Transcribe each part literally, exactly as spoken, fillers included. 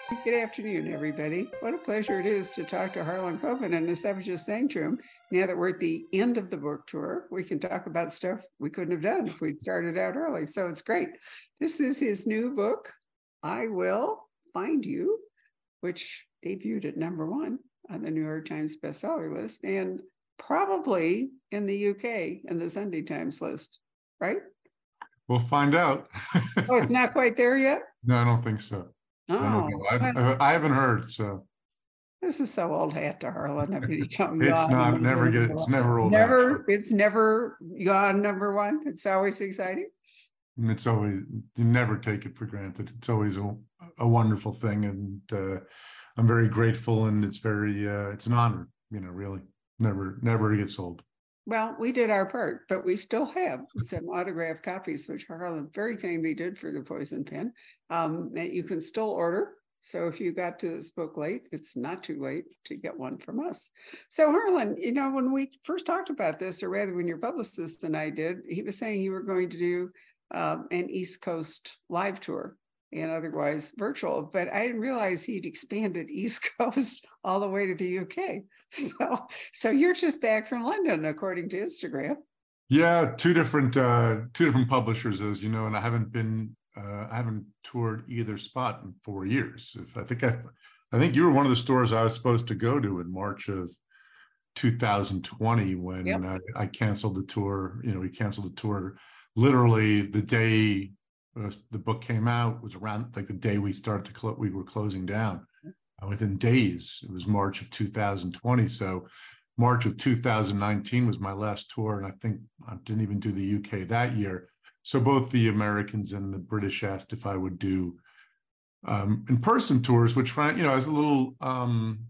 Good afternoon, everybody. What a pleasure it is to talk to Harlan Coben. And as I was just saying to him, now that we're at the end of the book tour, we can talk about stuff we couldn't have done if we'd started out early. So it's great. This is his new book, I Will Find You, which debuted at number one on the New York Times bestseller list and probably in the U K in the Sunday Times list, right? We'll find out. Oh, it's not quite there yet? No, I don't think so. Oh, I don't know. I've, well, I haven't heard, so. This is so old hat to Harlan. I mean, don't It's yawn. not, never get, it's never old hat. Never, it's never yawn number one. It's always exciting. It's always, you never take it for granted. It's always a, a wonderful thing. And uh, I'm very grateful, and it's very, uh, it's an honor, you know, really. Never, never gets old. Well, we did our part, but we still have some autographed copies, which Harlan very kindly did for the Poison Pen, um, that you can still order. So if you got to this book late, it's not too late to get one from us. So Harlan, you know, when we first talked about this, or rather when your publicist and I did, he was saying you were going to do um, an East Coast live tour and otherwise virtual, but I didn't realize he'd expanded East Coast all the way to the U K. So, so you're just back from London, according to Instagram. Yeah, two different uh, two different publishers, as you know, and I haven't been uh, I haven't toured either spot in four years. If I think I, I think you were one of the stores I was supposed to go to in March of two thousand twenty when yep. uh, I canceled the tour. You know, we canceled the tour literally the day uh, the book came out. Was around like the day we started to close. We were closing down. Uh, within days, it was March of two thousand twenty. So March of two thousand nineteen was my last tour, and I think I didn't even do the U K that year. So both the Americans and the British asked if I would do um, in-person tours, which, you know, I was a little um,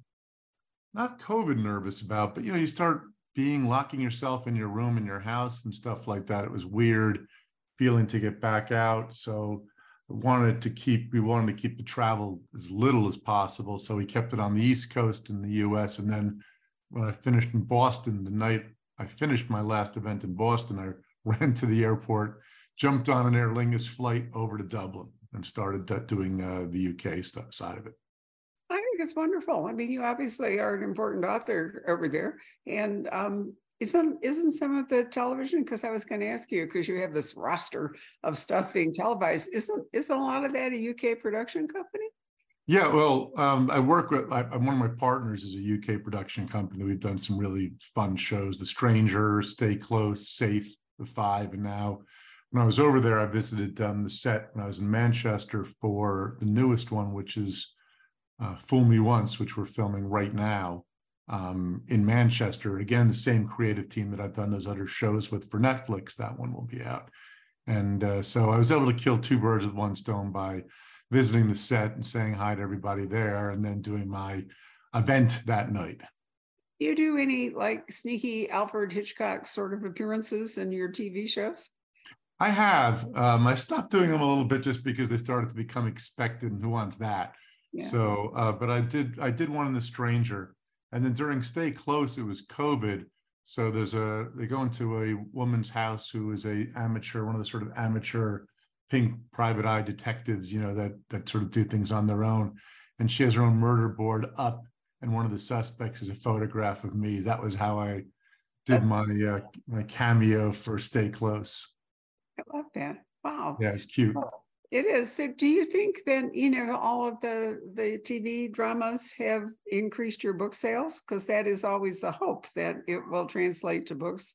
not COVID nervous about, but, you know, you start being locking yourself in your room in your house and stuff like that. It was weird feeling to get back out. So I wanted to keep, we wanted to keep the travel as little as possible. So we kept it on the East Coast in the U S. And then when I finished in Boston, the night I finished my last event in Boston, I ran to the airport, jumped on an Aer Lingus flight over to Dublin, and started doing uh, the U K stuff side of it. I think it's wonderful. I mean, you obviously are an important author over there. And um, isn't, isn't some of the television, because I was going to ask you, because you have this roster of stuff being televised, isn't, isn't a lot of that a U K production company? Yeah, well, um, I work with, I, one of my partners is a U K production company. We've done some really fun shows, The Stranger, Stay Close, Safe, The Five, and now when I was over there, I visited um, the set when I was in Manchester for the newest one, which is uh, Fool Me Once, which we're filming right now um, in Manchester. Again, the same creative team that I've done those other shows with for Netflix. That one will be out. And uh, so I was able to kill two birds with one stone by visiting the set and saying hi to everybody there, and then doing my event that night. You do any like sneaky Alfred Hitchcock sort of appearances in your T V shows? I have. Um, I stopped doing them a little bit just because they started to become expected, and who wants that? Yeah. So, uh, but I did. I did one in The Stranger, and then during Stay Close, it was COVID. So there's a they go into a woman's house who is a amateur, one of the sort of amateur pink private eye detectives, you know, that that sort of do things on their own. And she has her own murder board up, and one of the suspects is a photograph of me. That was how I did my uh, my cameo for Stay Close. I love that. Wow. Yeah, it's cute. It is. So do you think that, you know, all of the, the T V dramas have increased your book sales? Because that is always the hope that it will translate to books.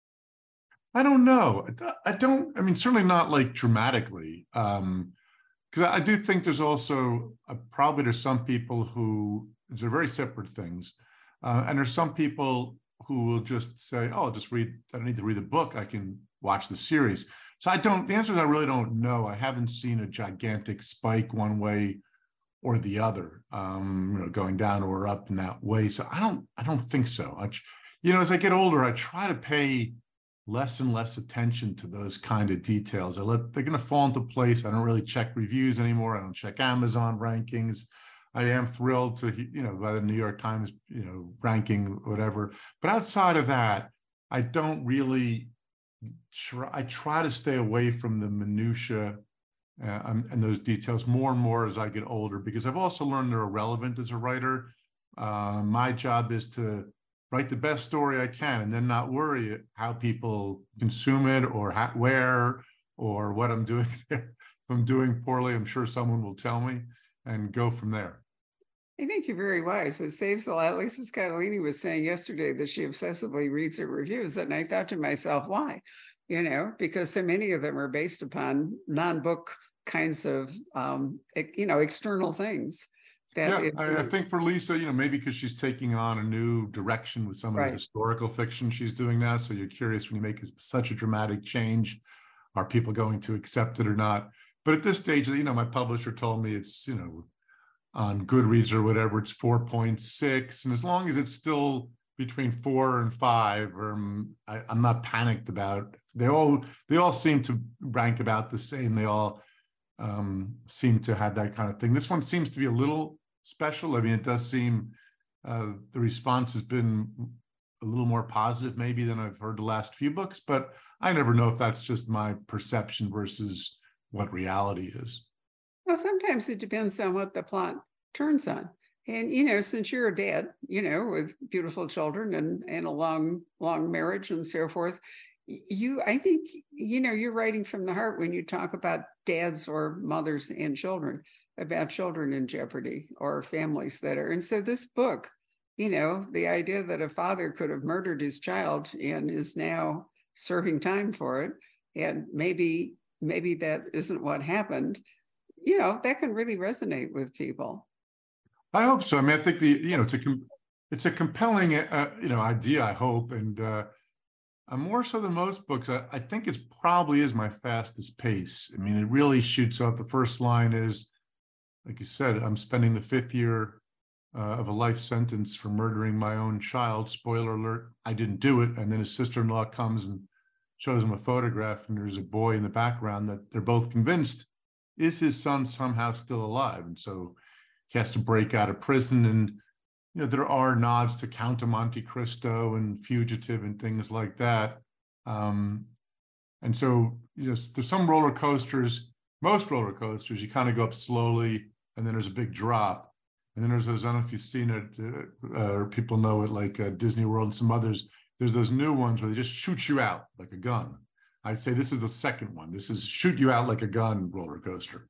I don't know. I don't, I mean, certainly not like dramatically. Um, because I do think there's also, uh, probably there's some people who, they're very separate things. Uh, and there's some people who will just say, oh, I'll just read, I don't need to read the book. I can watch the series. So I don't, the answer is I really don't know. I haven't seen a gigantic spike one way or the other, um, you know, going down or up in that way. So I don't, I don't think so. I, you know, as I get older, I try to pay less and less attention to those kind of details. I let, they're going to fall into place. I don't really check reviews anymore. I don't check Amazon rankings. I am thrilled to, you know, by the New York Times, you know, ranking, whatever. But outside of that, I don't really try, I try to stay away from the minutia uh, um, and those details more and more as I get older, because I've also learned they're irrelevant as a writer. Uh, my job is to write the best story I can and then not worry how people consume it or how, where or what I'm doing there. If I'm doing poorly, I'm sure someone will tell me and go from there. I think you're very wise. It saves a lot. Lisa Scottolini was saying yesterday that she obsessively reads her reviews. And I thought to myself, why? You know, because so many of them are based upon non-book kinds of, um, you know, external things. That Yeah, it, I, I think for Lisa, you know, maybe because she's taking on a new direction with some of right. the historical fiction she's doing now. So you're curious when you make such a dramatic change, are people going to accept it or not? But at this stage, you know, my publisher told me it's, you know, on Goodreads or whatever, it's four point six. And as long as it's still between four and five, um, I, I'm not panicked about, they all, they all seem to rank about the same. They all um, seem to have that kind of thing. This one seems to be a little special. I mean, it does seem uh, the response has been a little more positive maybe than I've heard the last few books, but I never know if that's just my perception versus what reality is. Well, sometimes it depends on what the plot turns on. And, you know, since you're a dad, you know, with beautiful children and, and a long, long marriage and so forth, you, I think, you know, you're writing from the heart when you talk about dads or mothers and children, about children in jeopardy or families that are. And so this book, you know, the idea that a father could have murdered his child and is now serving time for it, and maybe, maybe that isn't what happened, you know, that can really resonate with people. I hope so. I mean, I think the, you know, it's a, it's a compelling, uh, you know, idea, I hope. And uh, more so than most books, I, I think it's probably is my fastest pace. I mean, it really shoots off. The first line is, like you said, I'm spending the fifth year uh, of a life sentence for murdering my own child. Spoiler alert, I didn't do it. And then his sister-in-law comes and shows him a photograph, and there's a boy in the background that they're both convinced is his son somehow still alive. And so he has to break out of prison. And, you know, there are nods to Count of Monte Cristo and Fugitive and things like that. Um, and so, you know, there's some roller coasters, most roller coasters, you kind of go up slowly and then there's a big drop. And then there's those, I don't know if you've seen it uh, or people know it, like uh, Disney World and some others, there's those new ones where they just shoot you out like a gun. I'd say this is the second one. This is shoot you out like a gun roller coaster.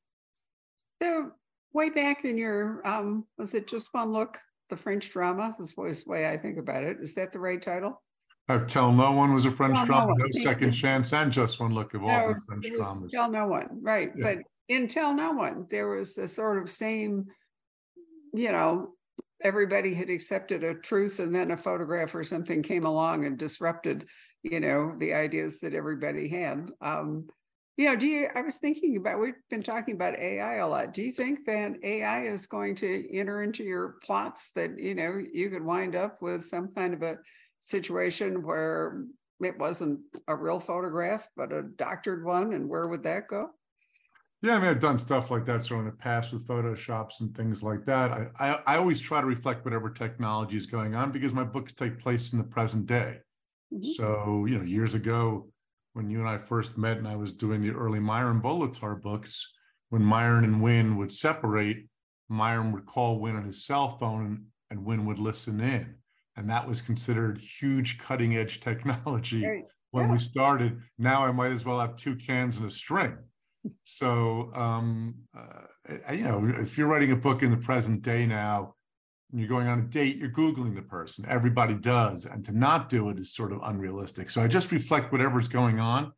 So way back in your, um, was it Just One Look, the French drama? That's the way I think about it. Is that the right title? Uh, Tell No One was a French Tell drama, No No One. Second Chance, and Just One Look have all No, been French it was dramas. Tell No One, right. Yeah. But in Tell No One, there was a sort of same, you know, everybody had accepted a truth and then a photograph or something came along and disrupted, you know, the ideas that everybody had. Um, you know, do you, I was thinking about, we've been talking about A I a lot. Do you think that A I is going to enter into your plots, that, you know, you could wind up with some kind of a situation where it wasn't a real photograph, but a doctored one? And where would that go? Yeah, I mean, I've done stuff like that. So in the past with Photoshops and things like that, I, I, I always try to reflect whatever technology is going on because my books take place in the present day. Mm-hmm. So, you know, years ago, when you and I first met and I was doing the early Myron Bolitar books, when Myron and Wynne would separate, Myron would call Wynne on his cell phone and Wynne would listen in. And that was considered huge cutting edge technology right. when yeah. we started. Now I might as well have two cans and a string. So, um, uh, you know, if you're writing a book in the present day now, and you're going on a date, you're Googling the person. Everybody does. And to not do it is sort of unrealistic. So I just reflect whatever's going on.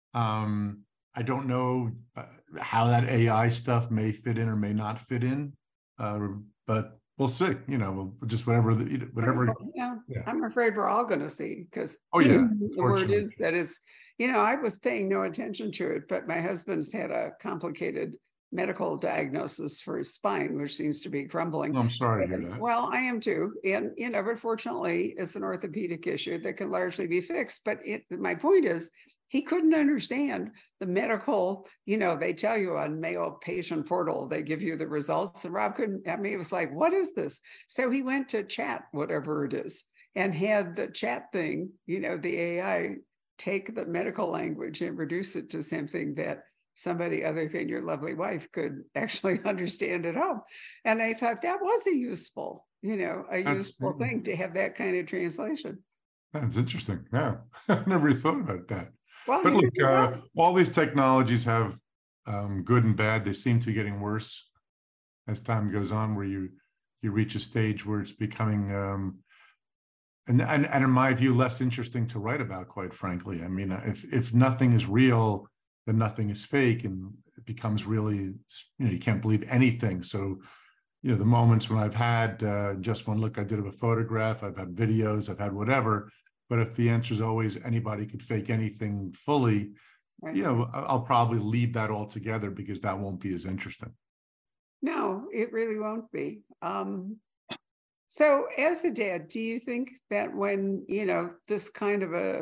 Um, I don't know uh, how that A I stuff may fit in or may not fit in, uh, but we'll see, you know, just whatever, the, whatever. Yeah, yeah. I'm afraid we're all going to see, because oh, yeah, the word is that it's, you know, I was paying no attention to it, but my husband's had a complicated medical diagnosis for his spine, which seems to be crumbling. I'm sorry to hear that. Well, I am too. And, you know, but fortunately, it's an orthopedic issue that can largely be fixed. But it, my point is, he couldn't understand the medical, you know, they tell you on Mayo Patient Portal, they give you the results. And Rob couldn't, I mean, it was like, what is this? So he went to chat, whatever it is, and had the chat thing, you know, the A I take the medical language and reduce it to something that somebody other than your lovely wife could actually understand at home. And I thought that was a useful, you know, a That's, useful thing to have that kind of translation. that's interesting. Yeah, I never thought about that. Well, But look, you uh, know. all these technologies have um, good and bad. They seem to be getting worse as time goes on, where you you reach a stage where it's becoming, um, and, and and in my view, less interesting to write about, quite frankly. I mean, if if nothing is real, then nothing is fake, and it becomes really, you know, you can't believe anything. So, you know, the moments when I've had uh, just one look I did of a photograph, I've had videos, I've had whatever, but if the answer is always anybody could fake anything fully, Right. you know, I'll probably leave that altogether because that won't be as interesting. No, it really won't be. Um, so as a dad, do you think that when, you know, this kind of a,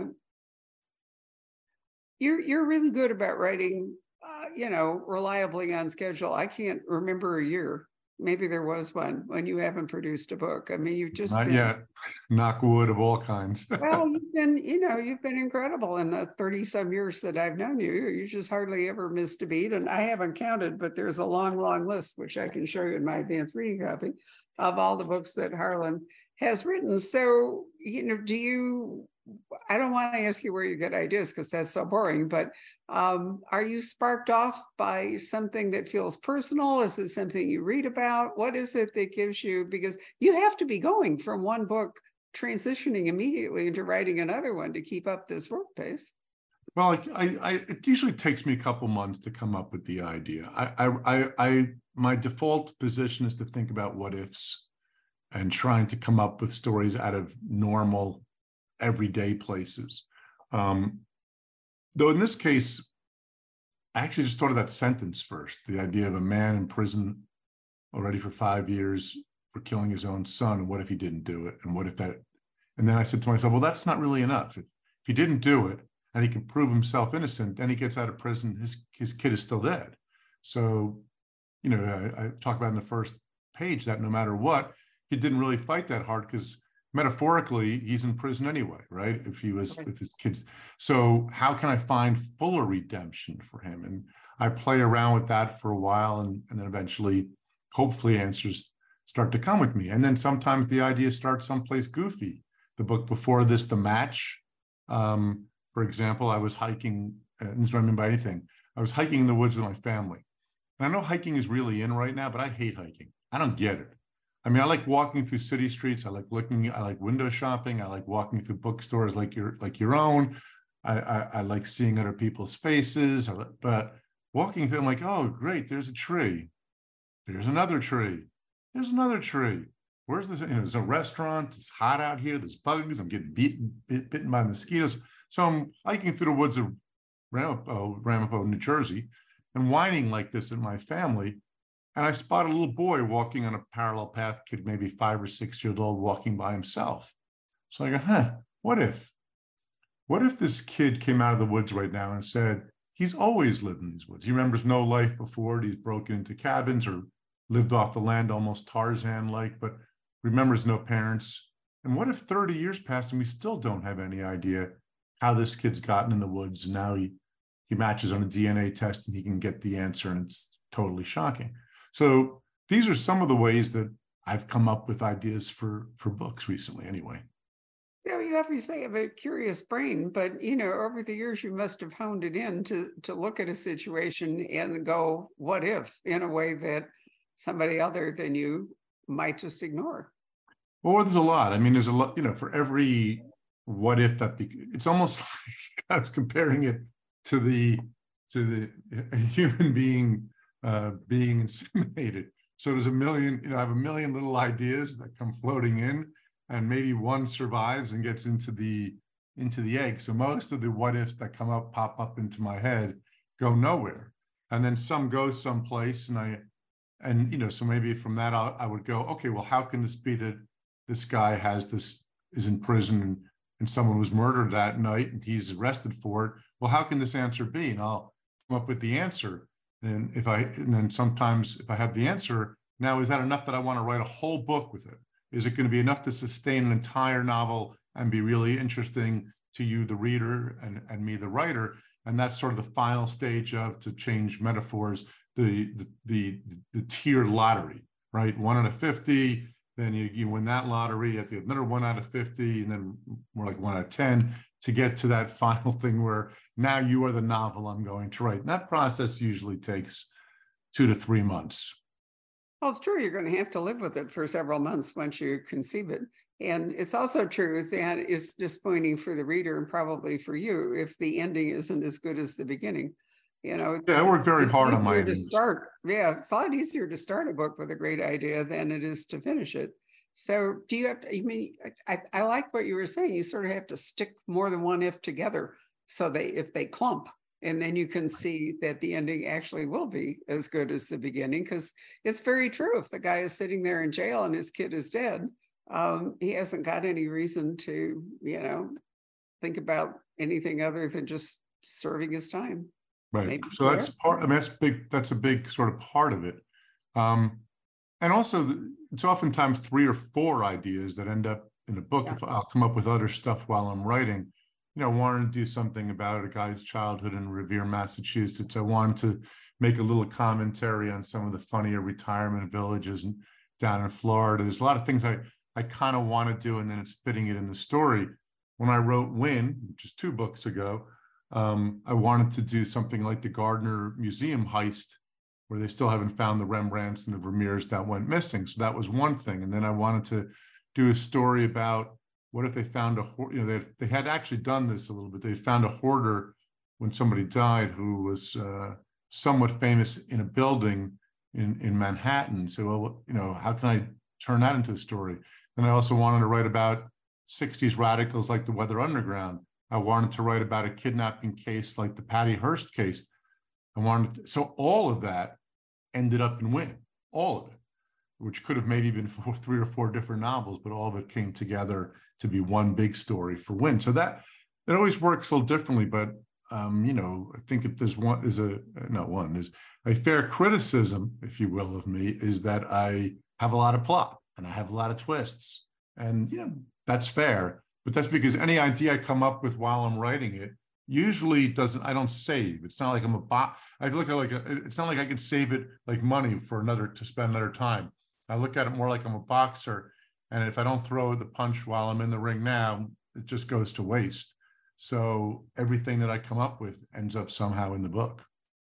you're, you're really good about writing, uh, you know, reliably on schedule. I can't remember a year. Maybe there was one when you haven't produced a book. I mean, you've just Not been, yet. Knock wood of all kinds. well, you've been, you know, you've been incredible in the thirty some years that I've known you. You just hardly ever missed a beat. And I haven't counted, but there's a long, long list, which I can show you in my advanced reading copy, of all the books that Harlan has written. So, you know, do you, I don't want to ask you where you get ideas because that's so boring, but um, are you sparked off by something that feels personal? Is it something you read about? What is it that gives you, because you have to be going from one book transitioning immediately into writing another one to keep up this work pace? Well, I, I, I, it usually takes me a couple months to come up with the idea. I, I, I, I, my default position is to think about what ifs and trying to come up with stories out of normal, everyday places. Um, though in this case, I actually just thought of that sentence first, the idea of a man in prison already for five years for killing his own son. What if he didn't do it? And what if that, and then I said to myself, well, that's not really enough. If, if he didn't do it and he can prove himself innocent, then he gets out of prison, his, his kid is still dead. So, you know, I, I talk about in the first page that no matter what, he didn't really fight that hard because metaphorically, he's in prison anyway, right? If he was, Right. if his kids. So how can I find fuller redemption for him? And I play around with that for a while, and, and then eventually, hopefully, answers start to come with me. And then sometimes the idea starts someplace goofy. The book before this, The Match, um, for example, I was hiking, and this is what I mean by anything. I was hiking in the woods with my family. And I know hiking is really in right now, but I hate hiking. I don't get it. I mean, I like walking through city streets. I like looking, I like window shopping. I like walking through bookstores like your, like your own. I, I, I like seeing other people's faces, but walking through, I'm like, oh, great, there's a tree. There's another tree. There's another tree. Where's this? You know, there's a restaurant. It's hot out here. There's bugs. I'm getting beaten, bit, bitten by mosquitoes. So I'm hiking through the woods of Ramapo, Ramapo, New Jersey, and whining like this at my family. And I spot a little boy walking on a parallel path, kid maybe five or six years old, walking by himself. So I go, huh, what if? What if this kid came out of the woods right now and said, he's always lived in these woods. He remembers no life before it. He's broken into cabins or lived off the land almost Tarzan-like, but remembers no parents. And what if thirty years passed and we still don't have any idea how this kid's gotten in the woods? And now he, he matches on a D N A test and he can get the answer, and it's totally shocking. So these are some of the ways that I've come up with ideas for, for books recently anyway. Yeah, you obviously have a curious brain, but, you know, over the years, you must have honed it in to, to look at a situation and go, what if, in a way that somebody other than you might just ignore. Well, there's a lot. I mean, there's a lot, you know, for every what if that, be, it's almost like I was comparing it to the, to the human being uh, being inseminated. So there's a million, you know, I have a million little ideas that come floating in, and maybe one survives and gets into the into the egg. So most of the what ifs that come up, pop up into my head, go nowhere. And then some go someplace, and I, and you know, so maybe from that I'll, I would go, okay, well, how can this be that this guy has this, is in prison, and, and someone was murdered that night and he's arrested for it? Well, how can this answer be? And I'll come up with the answer. And if I, and then sometimes if I have the answer, now is that enough that I want to write a whole book with it? Is it going to be enough to sustain an entire novel and be really interesting to you, the reader, and, and me, the writer. And that's sort of the final stage of, to change metaphors, the, the, the, the tiered lottery, right? One out of fifty, then you, you win that lottery, you have to get another one out of fifty, and then more like one out of ten to get to that final thing where now you are the novel I'm going to write. And that process usually takes two to three months. Well, it's true. You're going to have to live with it for several months once you conceive it. And it's also true that it's disappointing for the reader and probably for you if the ending isn't as good as the beginning. You know, yeah, I work very hard on my to start. Yeah, it's a lot easier to start a book with a great idea than it is to finish it. So do you have to, I mean, I, I like what you were saying. You sort of have to stick more than one if together so they, if they clump, and then you can see that the ending actually will be as good as the beginning, because it's very true. If the guy is sitting there in jail and his kid is dead, um, he hasn't got any reason to, you know, think about anything other than just serving his time. Right. Maybe so that's part, I mean, that's big, that's a big sort of part of it. Um, and also the, it's oftentimes three or four ideas that end up in a book. Yeah. If I'll come up with other stuff while I'm writing, you know, wanted to do something about a guy's childhood in Revere, Massachusetts. I wanted to make a little commentary on some of the funnier retirement villages down in Florida. There's a lot of things I, I kind of want to do, and then it's fitting it in the story. When I wrote Win, which is two books ago, um, I wanted to do something like the Gardner Museum heist, where they still haven't found the Rembrandts and the Vermeers that went missing. So that was one thing. And then I wanted to do a story about what if they found a, you know, they, they had actually done this a little bit. They found a hoarder when somebody died who was uh, somewhat famous in a building in, in Manhattan. So, well, you know, how can I turn that into a story? And I also wanted to write about sixties radicals like the Weather Underground. I wanted to write about a kidnapping case like the Patty Hearst case. I wanted to, so all of that ended up in Win, all of it, which could have maybe been four, three or four different novels, but all of it came together to be one big story for Win. So that, it always works a little differently, but um, you know, I think if there's one, is a, not one, there's a fair criticism, if you will, of me, is that I have a lot of plot and I have a lot of twists, and you know, that's fair, but that's because any idea I come up with while I'm writing it usually doesn't, I don't save. It's not like I'm a bot. I look at like, a, it's not like I can save it like money for another, to spend another time. I look at it more like I'm a boxer. And if I don't throw the punch while I'm in the ring now, it just goes to waste. So everything that I come up with ends up somehow in the book.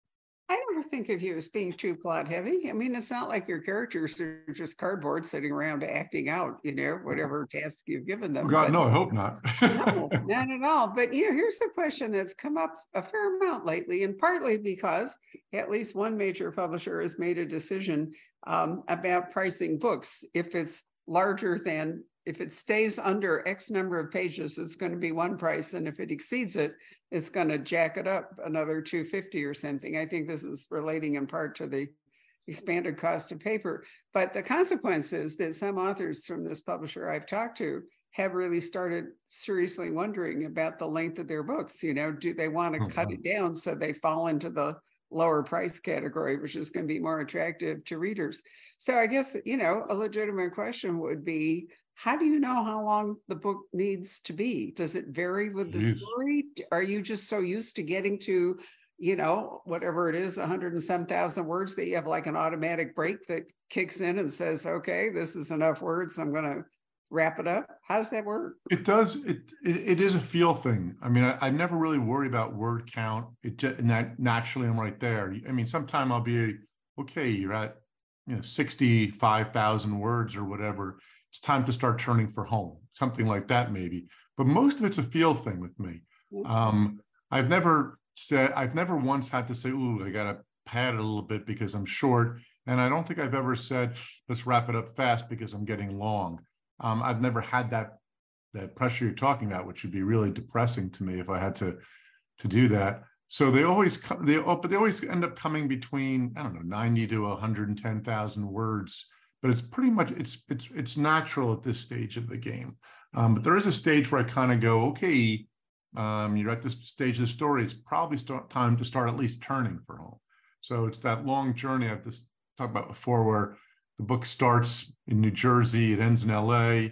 I never think of you as being too plot heavy. I mean, it's not like your characters are just cardboard sitting around acting out, you know, whatever task you've given them. Oh God, but, no, I hope not. No, not at all. But, you know, here's the question that's come up a fair amount lately, and partly because at least one major publisher has made a decision um, about pricing books. If it's larger than, if it stays under X number of pages, it's going to be one price. And if it exceeds it, it's going to jack it up another two hundred fifty dollars or something. I think this is relating in part to the expanded cost of paper. But the consequence is that some authors from this publisher I've talked to have really started seriously wondering about the length of their books. You know, do they want to oh, cut wow. it down so they fall into the lower price category, which is going to be more attractive to readers? So I guess, you know, a legitimate question would be, how do you know how long the book needs to be? Does it vary with the Jeez. story? Are you just so used to getting to, you know, whatever it is, a hundred and some thousand words, that you have like an automatic brake that kicks in and says, okay, this is enough words, I'm going to wrap it up? How does that work? It does. It it, it is a feel thing. I mean, I, I never really worry about word count. It just, and that naturally I'm right there. I mean, sometime I'll be, okay, you're at, you know, sixty-five thousand words or whatever. It's time to start turning for home, something like that maybe. But most of it's a feel thing with me. Mm-hmm. Um, I've never said, I've never once had to say, ooh, I got to pad it a little bit because I'm short. And I don't think I've ever said, let's wrap it up fast because I'm getting long. Um, I've never had that, that pressure you're talking about, which would be really depressing to me if I had to, to do that. So they always come, they, oh, but they always end up coming between, I don't know, ninety to one hundred ten thousand words. But it's pretty much, it's it's it's natural at this stage of the game. Um, but there is a stage where I kind of go, okay, um, you're at this stage of the story, it's probably start, time to start at least turning for home. So it's that long journey I've just talked about before, where the book starts in New Jersey, it ends in L A,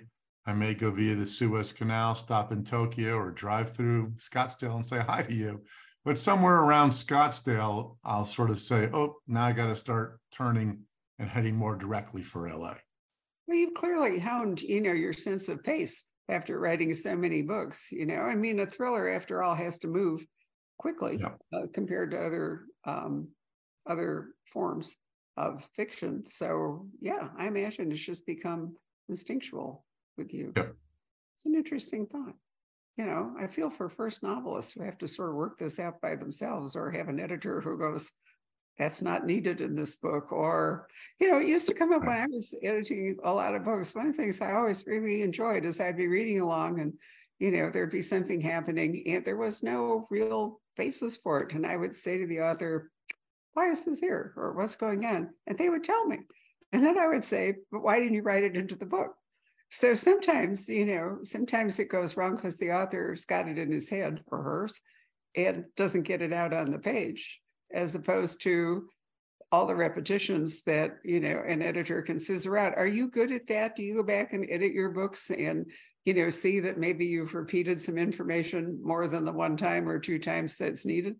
I may go via the Suez Canal, stop in Tokyo, or drive through Scottsdale and say hi to you. But somewhere around Scottsdale, I'll sort of say, oh, now I got to start turning and heading more directly for L A. Well, you've clearly honed, you know, your sense of pace after writing so many books. You know, I mean, a thriller, after all, has to move quickly Yeah. uh, compared to other um, other forms of fiction. So, yeah, I imagine it's just become instinctual with you. Yeah. It's an interesting thought. You know, I feel for first novelists who have to sort of work this out by themselves, or have an editor who goes, that's not needed in this book. Or, you know, it used to come up when I was editing a lot of books. One of the things I always really enjoyed is I'd be reading along and, you know, there'd be something happening and there was no real basis for it. And I would say to the author, why is this here? Or what's going on? And they would tell me. And then I would say, but why didn't you write it into the book? So sometimes, you know, sometimes it goes wrong because the author's got it in his head, or hers, and doesn't get it out on the page, as opposed to all the repetitions that, you know, an editor can scissor out. Are you good at that? Do you go back and edit your books and, you know, see that maybe you've repeated some information more than the one time or two times that's needed?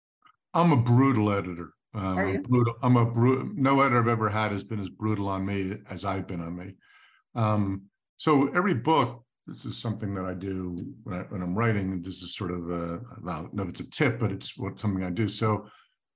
I'm a brutal editor. Um, Are I'm you? brutal. I'm a brutal. No editor I've ever had has been as brutal on me as I've been on me. Um, so every book, this is something that I do when, I, when I'm writing. This is sort of a, I don't know if it's a tip, but it's what something I do. So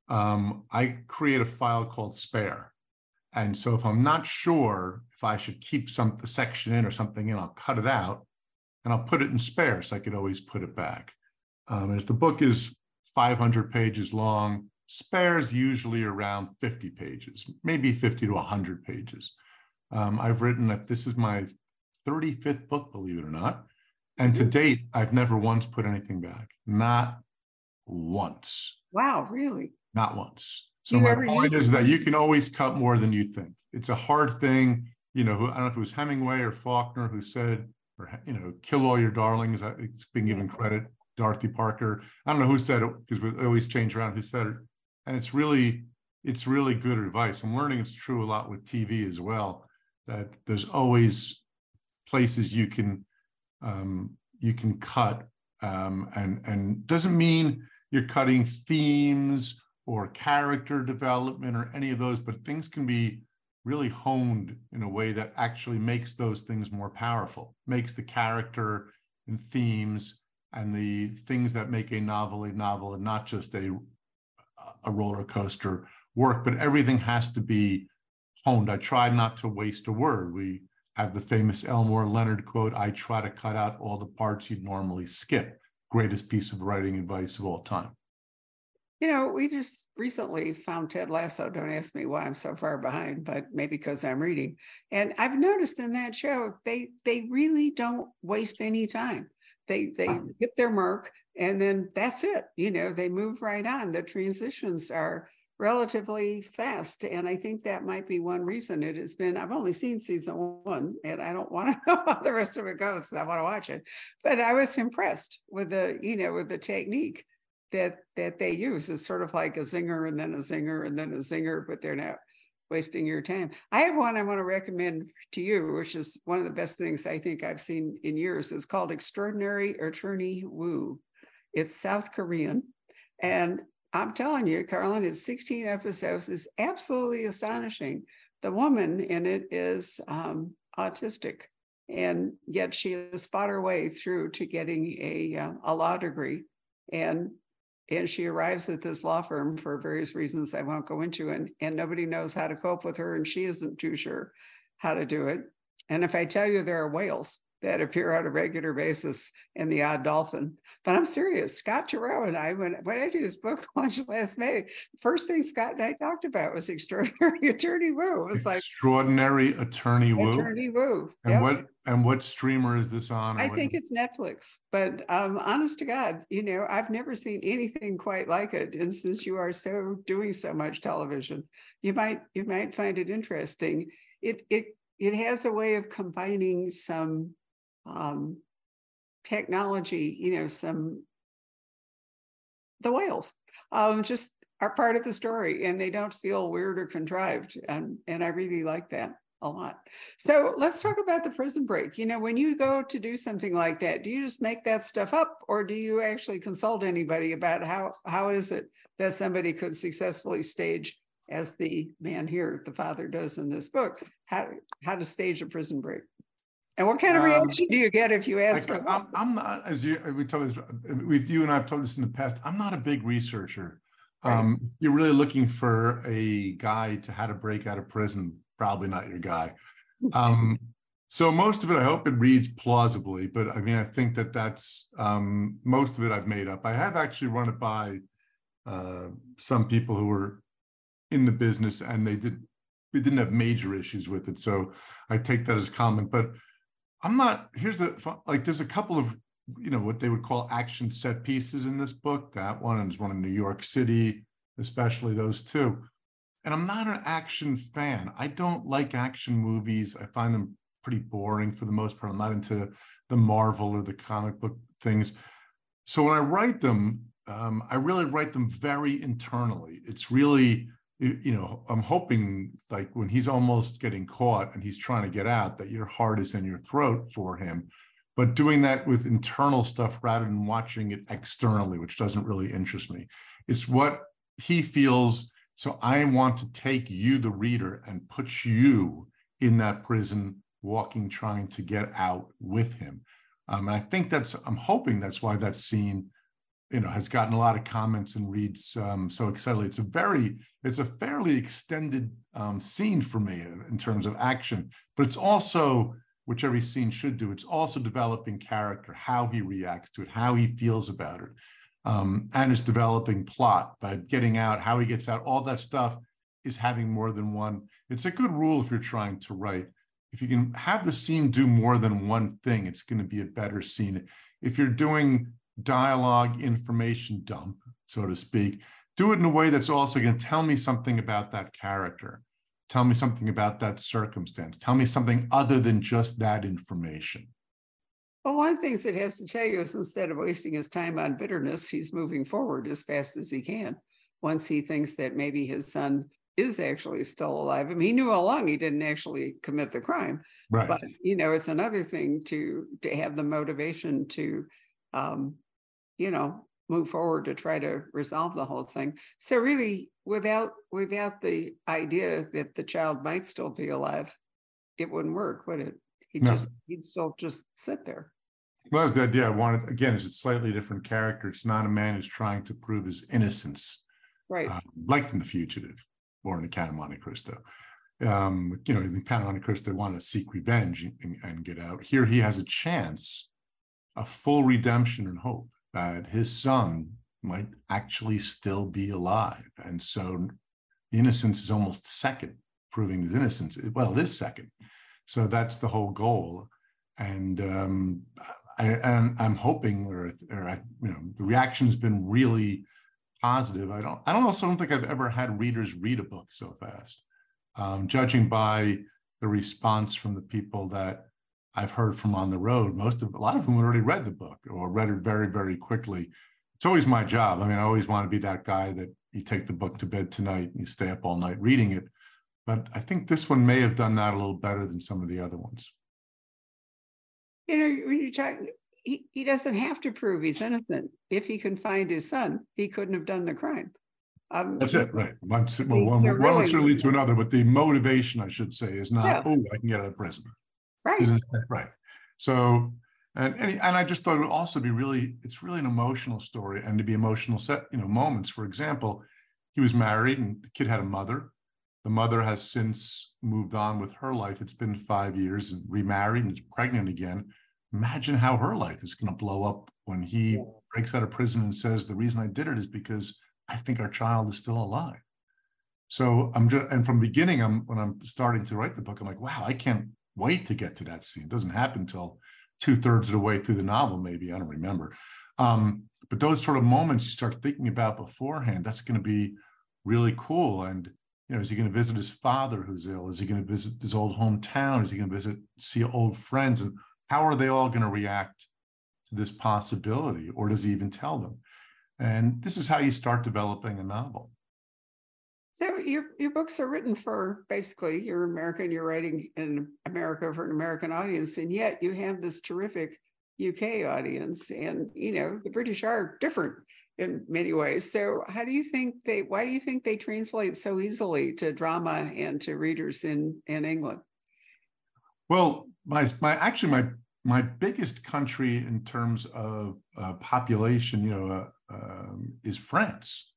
um, I create a file called spare. And so if I'm not sure if I should keep some the section in or something in, I'll cut it out and I'll put it in spare so I could always put it back. Um, and if the book is five hundred pages long, spares usually around fifty pages, maybe fifty to one hundred pages. Um, I've written that this is my thirty-fifth book, believe it or not. And to date, I've never once put anything back. Not once. Wow, really? Not once. Do So you my ever point use is it? that you can always cut more than you think. It's a hard thing. You know, I don't know if it was Hemingway or Faulkner who said, or, you know, kill all your darlings. It's been given credit. Dorothy Parker. I don't know who said it because we always change around who said it. And it's really, it's really good advice. I'm learning it's true a lot with T V as well, that there's always places you can um, you can cut, um, and and doesn't mean you're cutting themes or character development or any of those, but things can be really honed in a way that actually makes those things more powerful, makes the character and themes and the things that make a novel a novel and not just a a roller coaster work, but everything has to be honed. I try not to waste a word. We have the famous Elmore Leonard quote, I try to cut out all the parts you'd normally skip. Greatest piece of writing advice of all time. You know, we just recently found Ted Lasso. Don't ask me why I'm so far behind, but maybe because I'm reading. And I've noticed in that show, they they really don't waste any time. They they hit their mark and then that's it. You know, they move right on. The transitions are relatively fast. And I think that might be one reason it has been, I've only seen season one and I don't want to know how the rest of it goes. I want to watch it. But I was impressed with the, you know, with the technique that that they use. Is sort of like a zinger and then a zinger and then a zinger, but they're not wasting your time. I have one I want to recommend to you, which is one of the best things I think I've seen in years. It's called Extraordinary Attorney Woo. It's South Korean. And I'm telling you, Carolyn, it's sixteen episodes. It's absolutely astonishing. The woman in it is um, autistic, and yet she has fought her way through to getting a, uh, a law degree. And And she arrives at this law firm for various reasons I won't go into, and, and nobody knows how to cope with her, and she isn't too sure how to do it. And if I tell you there are whales that appear on a regular basis in The Odd Dolphin, but I'm serious, Scott Turow and I, when, when I did his book launch last May, first thing Scott and I talked about was Extraordinary Attorney Woo. It was like Extraordinary Attorney Woo. Attorney Woo. And Yep. what and what streamer is this on? I what? think it's Netflix, but um, honest to God, you know, I've never seen anything quite like it. And since you are so doing so much television, you might you might find it interesting. It it it has a way of combining some um, technology, you know, some the whales um, just are part of the story, and they don't feel weird or contrived, and and I really like that. a lot. So let's talk about the prison break. You know, when you go to do something like that, do you just make that stuff up, or do you actually consult anybody about how, how is it that somebody could successfully stage, as the man here, the father, does in this book, how, how to stage a prison break? And what kind of reaction um, do you get if you ask I, for I'm, I'm not, as you, we told this, we've, you and I have told this in the past, I'm not a big researcher. Right. Um, you're really looking for a guide to how to break out of prison, probably not your guy. Um, so most of it, I hope it reads plausibly, but I mean, I think that that's, um, most of it I've made up. I have actually run it by uh, some people who were in the business, and they did, we didn't have major issues with it. So I take that as common, but I'm not, here's the, like, there's a couple of, you know, what they would call action set pieces in this book. That one, and there's one in New York City, especially those two. And I'm not an action fan. I don't like action movies. I find them pretty boring for the most part. I'm not into the Marvel or the comic book things. So when I write them, um, I really write them very internally. It's really, you know, I'm hoping, like, when he's almost getting caught and he's trying to get out, that your heart is in your throat for him. But doing that with internal stuff rather than watching it externally, which doesn't really interest me. It's what he feels. So I want to take you, the reader, and put you in that prison, walking, trying to get out with him. Um, and I think that's, I'm hoping that's why that scene, you know, has gotten a lot of comments and reads um, so excitedly. It's a very, it's a fairly extended um, scene for me in, in terms of action, but it's also, which every scene should do, it's also developing character, how he reacts to it, how he feels about it. Um, and it's developing plot by getting out, how he gets out, all that stuff is having more than one. It's a good rule if you're trying to write. If you can have the scene do more than one thing, it's going to be a better scene. If you're doing dialogue information dump, so to speak, do it in a way that's also going to tell me something about that character. Tell me something about that circumstance. Tell me something other than just that information. Well, one of the things it has to tell you is, instead of wasting his time on bitterness, he's moving forward as fast as he can. Once he thinks that maybe his son is actually still alive. I mean, he knew all along he didn't actually commit the crime. Right. But, you know, it's another thing to, to have the motivation to, um, you know, move forward to try to resolve the whole thing. So really, without without the idea that the child might still be alive, it wouldn't work, would it? He'd No. just he'd still just sit there. Well, that's the idea. I wanted, again, it's a slightly different character. It's not a man who's trying to prove his innocence, Right? uh, like in The Fugitive or in The Count of Monte Cristo. Um, you know, in The Count of Monte Cristo, they want to seek revenge and, and get out. Here, he has a chance, a full redemption and hope that his son might actually still be alive. And so innocence is almost second, proving his innocence. Well, it is second. So that's the whole goal. And um, I, and I'm hoping, or, or I, you know, the reaction has been really positive. I don't, I don't also don't think I've ever had readers read a book so fast. Um, judging by the response from the people that I've heard from on the road, most of, a lot of them had already read the book or read it very, very quickly. It's always my job. I mean, I always want to be that guy that you take the book to bed tonight and you stay up all night reading it. But I think this one may have done that a little better than some of the other ones. You know, when you talk, he, he doesn't have to prove he's innocent. If he can find his son, he couldn't have done the crime. Um, That's it, right? One, well, one, really, one would certainly lead to another, but the motivation, I should say, is not, yeah. oh, I can get out of prison. Right. Right. So, and, and and I just thought it would also be really, it's really an emotional story, and to be emotional set, you know, moments. For example, he was married and the kid had a mother. The mother has since moved on with her life. It's been five years and remarried and is pregnant again. Imagine how her life is going to blow up when he yeah. breaks out of prison and says, the reason I did it is because I think our child is still alive. So I'm just, and from the beginning, I'm when I'm starting to write the book, I'm like, wow, I can't wait to get to that scene. It doesn't happen until two thirds of the way through the novel, maybe, I don't remember. Um, but those sort of moments you start thinking about beforehand, that's going to be really cool. And, you know, is he going to visit his father who's ill? Is he going to visit his old hometown? Is he going to visit, see old friends? And how are they all going to react to this possibility? Or does he even tell them? And this is how you start developing a novel. So your your books are written for, basically, you're American, you're writing in America for an American audience, and yet you have this terrific U K audience, and you know the British are different in many ways. So how do you think they? Why do you think they translate so easily to drama and to readers in in England? Well, my my actually my my biggest country in terms of uh, population, you know, uh, um, is France.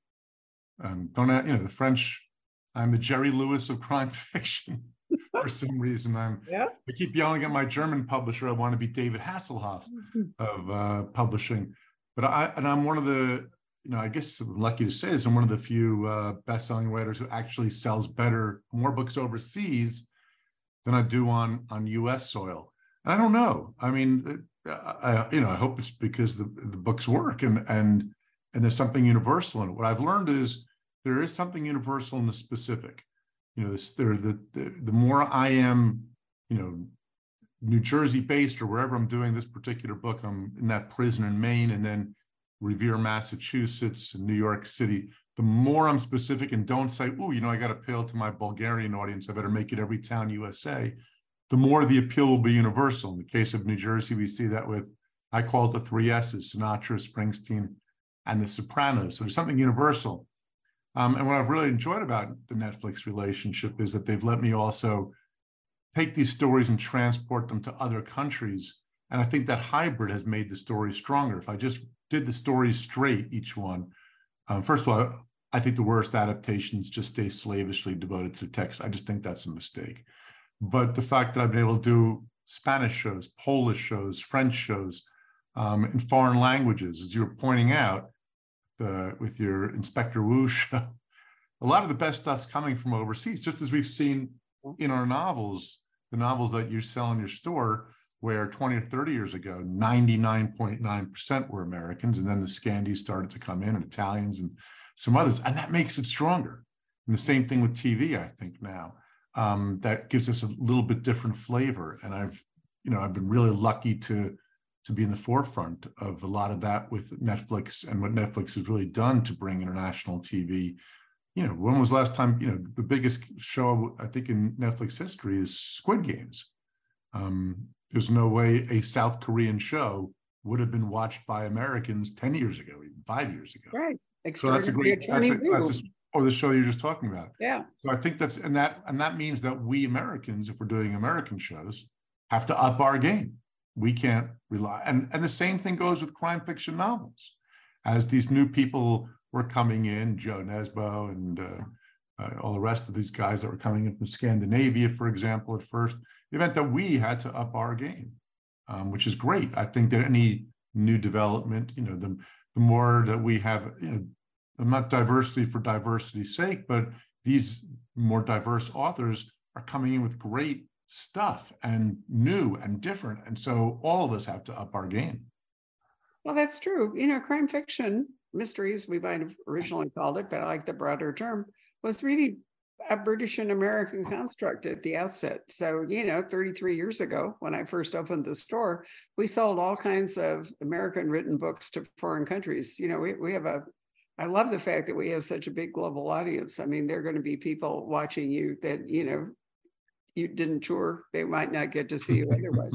Um, don't I- you know the French? I'm the Jerry Lewis of crime fiction. For some reason, I'm. Yeah. I keep yelling at my German publisher. I want to be David Hasselhoff of uh, publishing, but I and I'm one of the. You know, I guess I'm lucky to say this. I'm one of the few uh, best-selling writers who actually sells better, more books overseas than I do on on U S soil. And I don't know. I mean, I, you know, I hope it's because the the books work and and and there's something universal in it. What I've learned is there is something universal in the specific. You know, this, there, the, the the more I am, you know, New Jersey based or wherever I'm doing this particular book, I'm in that prison in Maine and then Revere, Massachusetts, and New York City. The more I'm specific and don't say, oh, you know, I got to appeal to my Bulgarian audience, I better make it every town U S A, the more the appeal will be universal. In the case of New Jersey, we see that with, I call it the three S's, Sinatra, Springsteen, and The Sopranos. So there's something universal. Um, and what I've really enjoyed about the Netflix relationship is that they've let me also take these stories and transport them to other countries. And I think that hybrid has made the story stronger. If I just did the stories straight, each one, um, first of all, I think the worst adaptations just stay slavishly devoted to text. I just think that's a mistake. But the fact that I've been able to do Spanish shows, Polish shows, French shows, um, in foreign languages, as you were pointing out, the, with your Inspector Wu show, a lot of the best stuff's coming from overseas, just as we've seen in our novels, the novels that you sell in your store, where twenty or thirty years ago, ninety-nine point nine percent were Americans, and then the Scandies started to come in, and Italians and some others, and that makes it stronger. And the same thing with T V, I think now, um, that gives us a little bit different flavor. And I've, you know, I've been really lucky to to be in the forefront of a lot of that with Netflix and what Netflix has really done to bring international T V. You know, when was the last time, you know, the biggest show, I think, in Netflix history is Squid Games. Um, there's no way a South Korean show would have been watched by Americans ten years ago, even five years ago. Right. So that's a great, that's a, that's a, or the show you're just talking about. Yeah. So I think that's, and that, and that means that we Americans, if we're doing American shows, have to up our game. We can't rely, and, and the same thing goes with crime fiction novels. As these new people were coming in, Joe Nesbo and uh, uh, all the rest of these guys that were coming in from Scandinavia, for example, at first, it meant that we had to up our game, um, which is great. I think that any new development, you know, the, the more that we have, you know, not diversity for diversity's sake, but these more diverse authors are coming in with great stuff and new and different. And so all of us have to up our game. Well, that's true. You know, crime fiction, mysteries, we might have originally called it, but I like the broader term, was really a British and American construct at the outset. So, you know, thirty-three years ago, when I first opened the store, we sold all kinds of American written books to foreign countries. You know, we, we have a, I love the fact that we have such a big global audience. I mean, there are going to be people watching you that, you know, you didn't tour, they might not get to see you otherwise.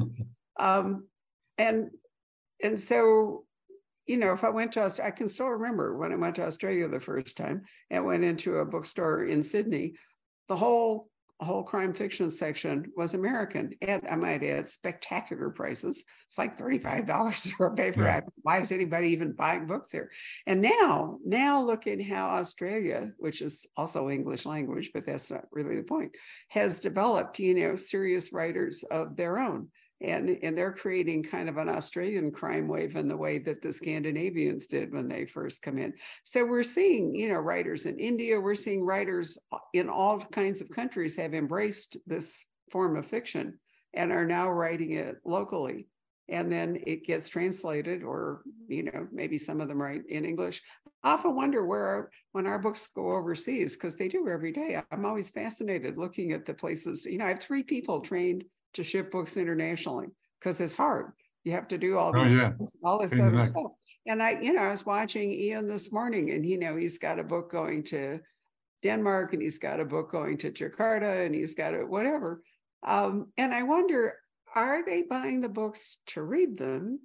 Um, and, and so, you know, if I went to, I can still remember when I went to Australia the first time and went into a bookstore in Sydney, the whole, whole crime fiction section was American. And I might add, spectacular prices. It's like thirty-five dollars for a paperback. Yeah. Why is anybody even buying books there? And now, now look at how Australia, which is also English language, but that's not really the point, has developed, you know, serious writers of their own. And, and they're creating kind of an Australian crime wave in the way that the Scandinavians did when they first come in. So we're seeing, you know, writers in India, we're seeing writers in all kinds of countries have embraced this form of fiction and are now writing it locally. And then it gets translated, or, you know, maybe some of them write in English. I often wonder where, our, when our books go overseas, because they do every day. I'm always fascinated looking at the places. You know, I have three people trained to ship books internationally because it's hard. You have to do all these, oh, yeah. all this other stuff. And I, you know, I was watching Ian this morning, and you know, he's got a book going to Denmark, and he's got a book going to Jakarta, and he's got a whatever. Um, and I wonder, are they buying the books to read them,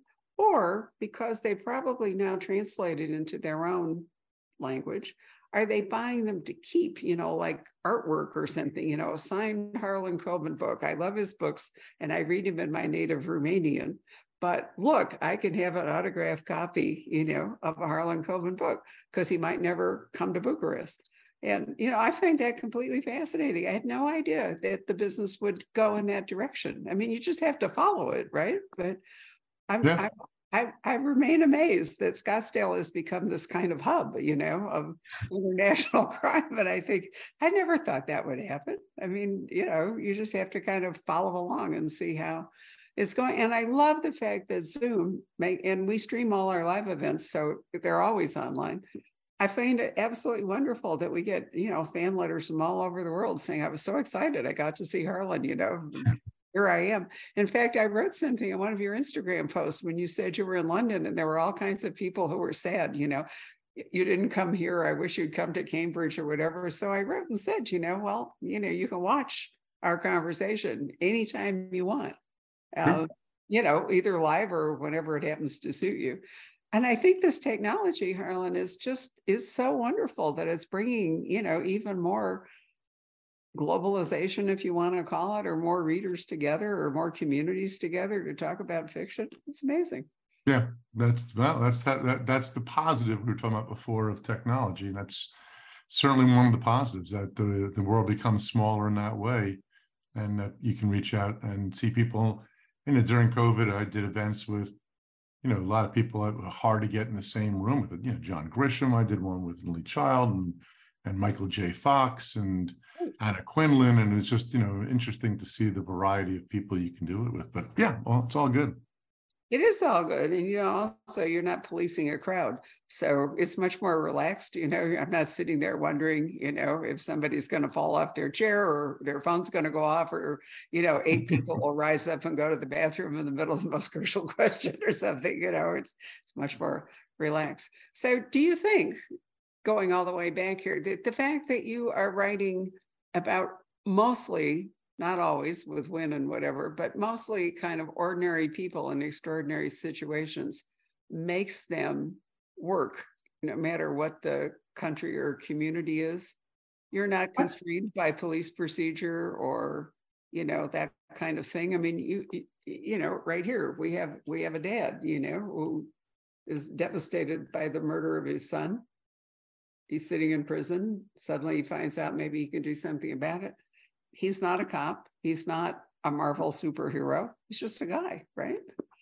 or because they probably now translated into their own language, are they buying them to keep, you know, like artwork or something, you know, a signed Harlan Coben book? I love his books and I read him in my native Romanian. But look, I can have an autographed copy, you know, of a Harlan Coben book because he might never come to Bucharest. And, you know, I find that completely fascinating. I had no idea that the business would go in that direction. I mean, you just have to follow it, right? But I'm, Yeah. I'm I, I remain amazed that Scottsdale has become this kind of hub, you know, of international crime. And I think I never thought that would happen. I mean, you know, you just have to kind of follow along and see how it's going. And I love the fact that Zoom make, and we stream all our live events, so they're always online. I find it absolutely wonderful that we get, you know, fan letters from all over the world saying, I was so excited. I got to see Harlan, you know. Here I am. In fact, I wrote something in one of your Instagram posts when you said you were in London, and there were all kinds of people who were sad, you know, you didn't come here. I wish you'd come to Cambridge or whatever. So I wrote and said, you know, well, you know, you can watch our conversation anytime you want, uh, you know, either live or whenever it happens to suit you. And I think this technology, Harlan, is just, is so wonderful that it's bringing, you know, even more globalization, if you want to call it, or more readers together or more communities together to talk about fiction. It's amazing. Yeah, that's well, that's that, that that's the positive we were talking about before of technology. And that's certainly one of the positives, that the, the world becomes smaller in that way, and that you can reach out and see people. You know, during COVID, I did events with, you know, a lot of people that were hard to get in the same room with it. You know, John Grisham, I did one with Lee Child and and Michael J. Fox and Anna Quinlan. And it's just, you know, interesting to see the variety of people you can do it with. But yeah, well, it's all good. It is all good. And, you know, also you're not policing a crowd. So it's much more relaxed. You know, I'm not sitting there wondering, you know, if somebody's going to fall off their chair or their phone's going to go off, or, you know, eight people will rise up and go to the bathroom in the middle of the most crucial question or something. You know, it's, it's much more relaxed. So do you think, going all the way back here, the, the fact that you are writing about mostly, not always with Win and whatever, but mostly kind of ordinary people in extraordinary situations, makes them work, no matter what the country or community is? You're not constrained by police procedure or, you know, that kind of thing. I mean, you, you know, right here, we have, we have a dad, you know, who is devastated by the murder of his son. He's sitting in prison. Suddenly he finds out maybe he can do something about it. He's not a cop. He's not a Marvel superhero. He's just a guy, right?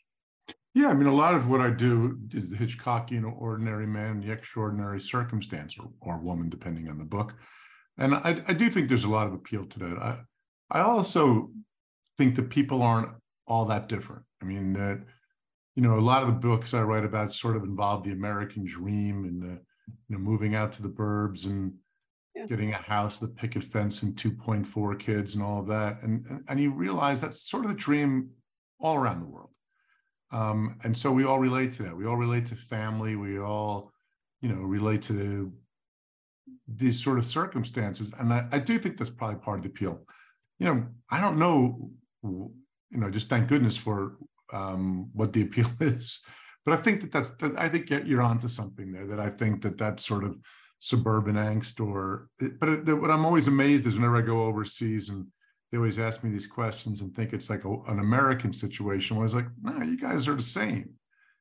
Yeah, I mean, a lot of what I do is the Hitchcockian ordinary man, the extraordinary circumstance, or, or woman, depending on the book. And I, I do think there's a lot of appeal to that. I, I also think that people aren't all that different. I mean, that, you know, a lot of the books I write about sort of involve the American dream and the, you know, moving out to the burbs and yeah. getting a house with a picket fence and two point four kids and all of that. And, and you realize that's sort of the dream all around the world. Um, and so we all relate to that. We all relate to family. We all, you know, relate to these sort of circumstances. And I, I do think that's probably part of the appeal. You know, I don't know, you know, just thank goodness for um, what the appeal is. But I think that that's, that I think you're onto something there, that I think that that sort of suburban angst or, but it, what I'm always amazed is whenever I go overseas and they always ask me these questions and think it's like a, an American situation, where I was like, no, you guys are the same.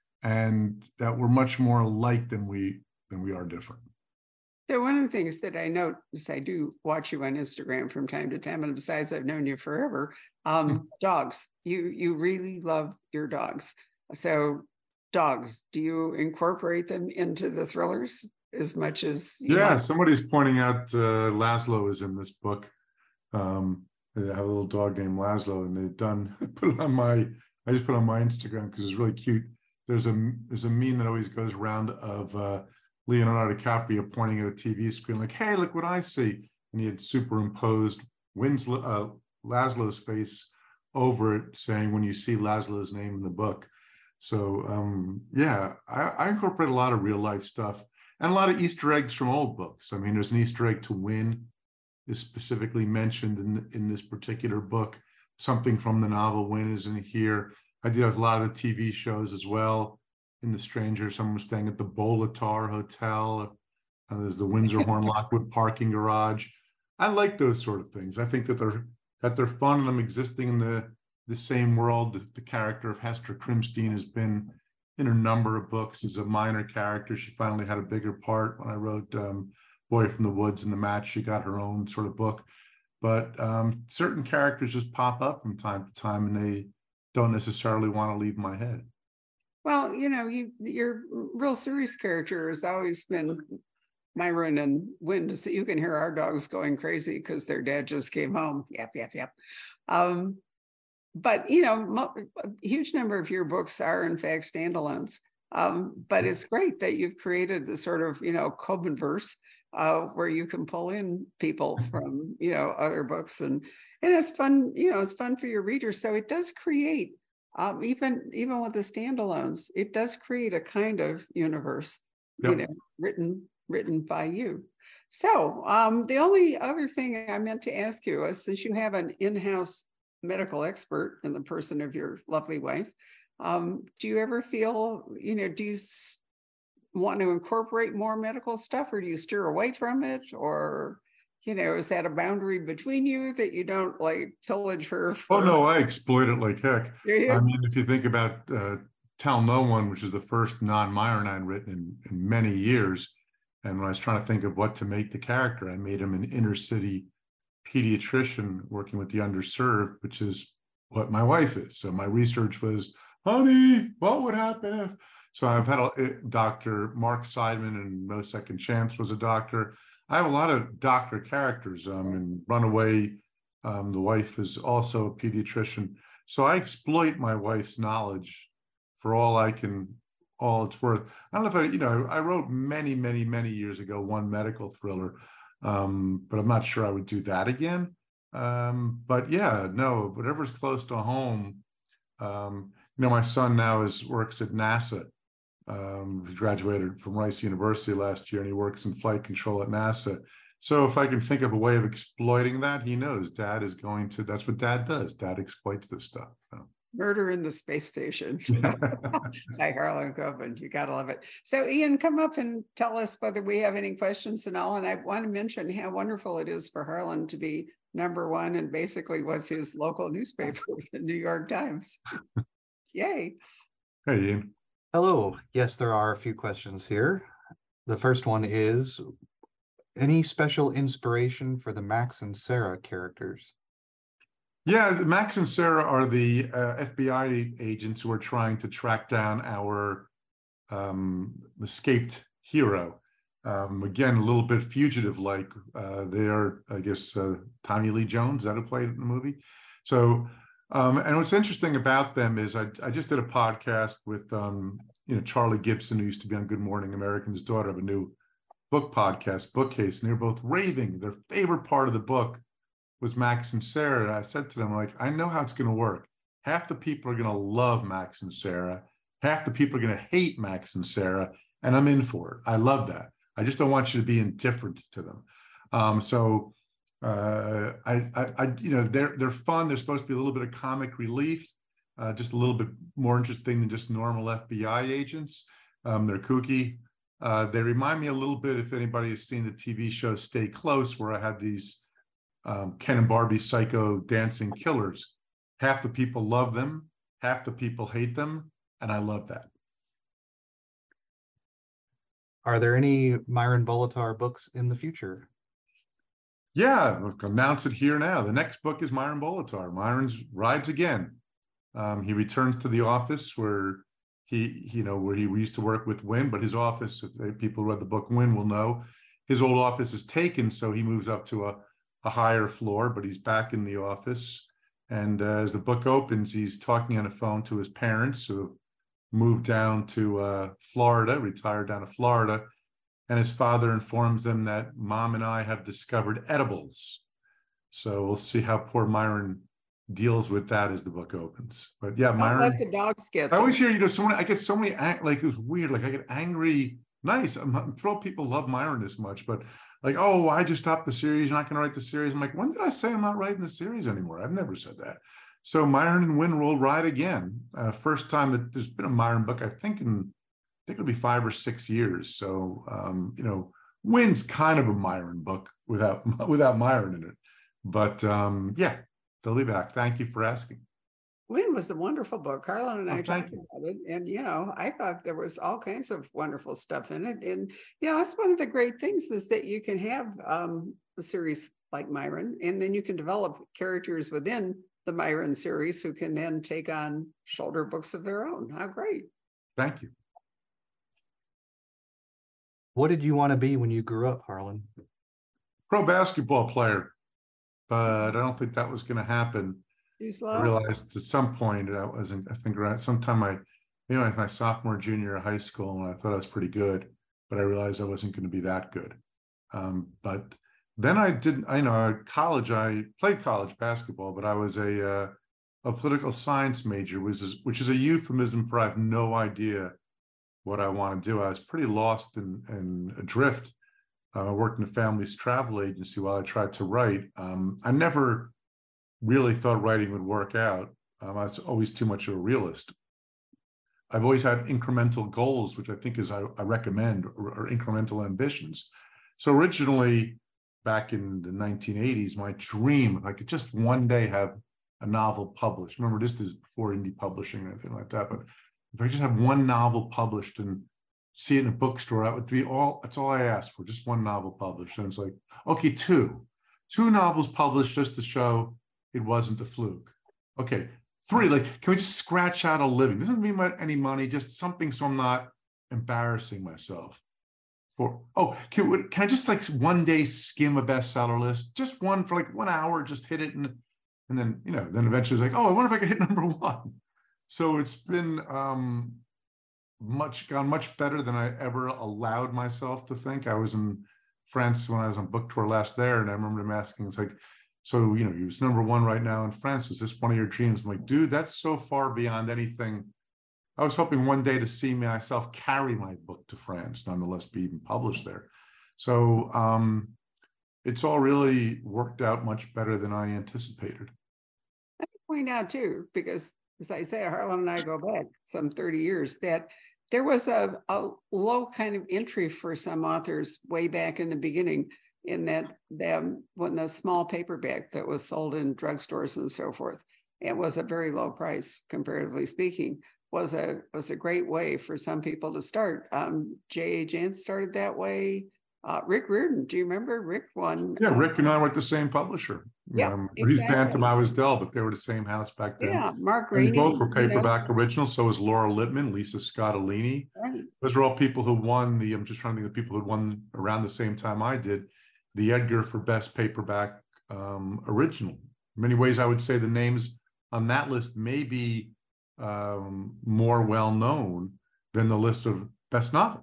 And that we're much more alike than we, than we are different. So one of the things that I notice, I do watch you on Instagram from time to time, and besides, I've known you forever, um, dogs. You, you really love your dogs. So dogs, do you incorporate them into the thrillers as much as you yeah want? Somebody's pointing out uh Laszlo is in this book. um they have a little dog named Laszlo, and they've done put it on my I just put it on my Instagram because it's really cute. There's a there's a meme that always goes around of uh Leonardo DiCaprio pointing at a T V screen like, hey, look what I see, and he had superimposed Winslow, uh, Laszlo's face over it, saying, when you see Laszlo's name in the book. So um, yeah, I, I incorporate a lot of real life stuff. and a lot of Easter eggs from old books. I mean, there's an Easter egg to Win is specifically mentioned in, in this particular book. Something from the novel Win is in here. I did a lot of the T V shows as well. In The Stranger, someone was staying at the Bolatar Hotel. Uh, there's the Windsor Horn Lockwood parking garage. I like those sort of things. I think that they're that they're fun, and I'm existing in the the same world. The, the character of Hester Krimstein has been in a number of books as a minor character. She finally had a bigger part when I wrote um, Boy from the Woods and The Match. She got her own sort of book. But um, certain characters just pop up from time to time, and they don't necessarily want to leave my head. Well, you know, you your real serious character has always been Myron and Win. So you can hear our dogs going crazy because their dad just came home. Yep, yep, yep. Um, but, you know, a huge number of your books are, in fact, standalones. Um, but it's great that you've created the sort of, you know, Cobenverse uh, where you can pull in people from, you know, other books. And, and it's fun, you know, it's fun for your readers. So it does create, um, even, even with the standalones, it does create a kind of universe, yep. you know, written written by you. So um, the only other thing I meant to ask you is, since you have an in-house medical expert in the person of your lovely wife, um, do you ever feel, you know, do you s- want to incorporate more medical stuff, or do you steer away from it? Or, you know, is that a boundary between you that you don't like pillage her? For- oh no, I exploit it like heck. Yeah. I mean, if you think about uh, Tell No One, which is the first non-Myronine written in, in many years, and when I was trying to think of what to make the character, I made him an inner city pediatrician working with the underserved, which is what my wife is. So my research was, honey, what would happen if? So I've had a Doctor Mark Seidman, and No Second Chance was a doctor. I have a lot of doctor characters. Um, in Runaway, um, the wife is also a pediatrician. So I exploit my wife's knowledge for all I can. All it's worth. I don't know if I, you know, I wrote many, many, many years ago one medical thriller, um, but I'm not sure I would do that again. Um, but yeah, no, whatever's close to home. Um, you know, my son now is works at NASA. Um, he graduated from Rice University last year, and he works in flight control at NASA. So if I can think of a way of exploiting that, he knows Dad is going to. That's what Dad does. Dad exploits this stuff. So. Murder in the Space Station by Harlan Coben. You gotta love it. So Ian, come up and tell us whether we have any questions and all. And I want to mention how wonderful it is for Harlan to be number one, and basically what's his local newspaper, the New York Times. Yay. Hey, Ian. Hello. Yes, there are a few questions here. The first one is, any special inspiration for the Max and Sarah characters? Yeah, Max and Sarah are the uh, F B I agents who are trying to track down our um, escaped hero. Um, again, a little bit fugitive-like. Uh, they are, I guess, uh, Tommy Lee Jones, is that who played in the movie? So, um, and what's interesting about them is I, I just did a podcast with, um, you know, Charlie Gibson, who used to be on Good Morning America's daughter, of a new book podcast, Bookcase, and they're both raving. Their favorite part of the book was Max and Sarah. And I said to them, like, I know how it's going to work. Half the people are going to love Max and Sarah. Half the people are going to hate Max and Sarah. And I'm in for it. I love that. I just don't want you to be indifferent to them. Um, so uh, I, I, I, you know, they're, they're fun. They're supposed to be a little bit of comic relief, uh, just a little bit more interesting than just normal F B I agents. Um, they're kooky. Uh, they remind me a little bit, if anybody has seen the T V show Stay Close, where I had these Um, Ken and Barbie psycho dancing killers. Half the people love them, half the people hate them, and I love that. Are there any Myron Bolitar books in the future? Yeah, we'll announce it here now. The next book is Myron Bolitar. Myron's rides again. Um, he returns to the office where he, you know, where he used to work with Win, but his office, if people who read the book Win will know, his old office is taken, so he moves up to a a higher floor, but he's back in the office. And uh, as the book opens, he's talking on the phone to his parents who have moved down to uh, Florida, retired down to Florida. And his father informs them that Mom and I have discovered edibles. So we'll see how poor Myron deals with that as the book opens. But yeah, Don't Myron. let the dogs get I always hear, you know, someone, I get so many, like, it was weird. Like I get angry nice. I'm, I'm thrilled people love Myron this much, but like, oh, I just stopped the series. You're not going to write the series. I'm like, when did I say I'm not writing the series anymore? I've never said that. So Myron and Win will ride again. Uh, first time that there's been a Myron book, I think in, I think it'll be five or six years. So, um, you know, Win's kind of a Myron book without, without Myron in it. But um, yeah, they'll be back. Thank you for asking. Win was a wonderful book. Carlin and Oh, I thank talked you. about it, and you know, I thought there was all kinds of wonderful stuff in it. And you know, that's one of the great things is that you can have um, a series like Myron, and then you can develop characters within the Myron series who can then take on shoulder books of their own. How great! Thank you. What did you want to be when you grew up, Harlan? Pro basketball player, but I don't think that was going to happen. Too I slow? realized at some point I wasn't, I think around sometime I, you know, my sophomore, junior of high school, and I thought I was pretty good, but I realized I wasn't going to be that good. Um, but then I didn't, I know at college, I played college basketball, but I was a, uh, a political science major, which is, which is a euphemism for I have no idea what I want to do. I was pretty lost and, and adrift. Uh, I worked in a family's travel agency while I tried to write. Um, I never really thought writing would work out. Um, I was always too much of a realist. I've always had incremental goals, which I think is I, I recommend, or, or incremental ambitions. So originally, back in the nineteen eighties, my dream, if I could just one day have a novel published. Remember, this is before indie publishing or anything like that. But if I just have one novel published and see it in a bookstore, that would be all, that's all I asked for, just one novel published. And it's like, okay, two, two novels published just to show it wasn't a fluke. Okay, three, like, can we just scratch out a living? Doesn't mean any money, just something so I'm not embarrassing myself. For, oh, can, can I just like one day skim a bestseller list? Just one for like one hour, just hit it. And, and then, you know, then eventually it's like, oh, I wonder if I could hit number one. So it's been um, much, gone much better than I ever allowed myself to think. I was in France when I was on book tour last there, and I remember them asking, it's like, so, you know, he was number one right now in France. Was this one of your dreams? I'm like, dude, that's so far beyond anything. I was hoping one day to see myself carry my book to France, nonetheless be even published there. So um, it's all really worked out much better than I anticipated. I can point out too, because as I say, Harlan and I go back some thirty years, that there was a, a low kind of entry for some authors way back in the beginning, in that them when the small paperback that was sold in drugstores and so forth, it was a very low price, comparatively speaking, was a was a great way for some people to start. Um, J A. Jance started that way. Uh, Rick Riordan, do you remember Rick one? Yeah, uh, Rick and I were at the same publisher. Yep, um, exactly. He's Bantam, I was Dell, but they were the same house back then. Yeah, Mark And they Rainey. both were you know. paperback originals. So was Laura Lippman, Lisa Scottolini. Right. Those are all people who won the, I'm just trying to think of people who won around the same time I did, the Edgar for Best Paperback um, Original. In many ways, I would say the names on that list may be um, more well-known than the list of Best Novel.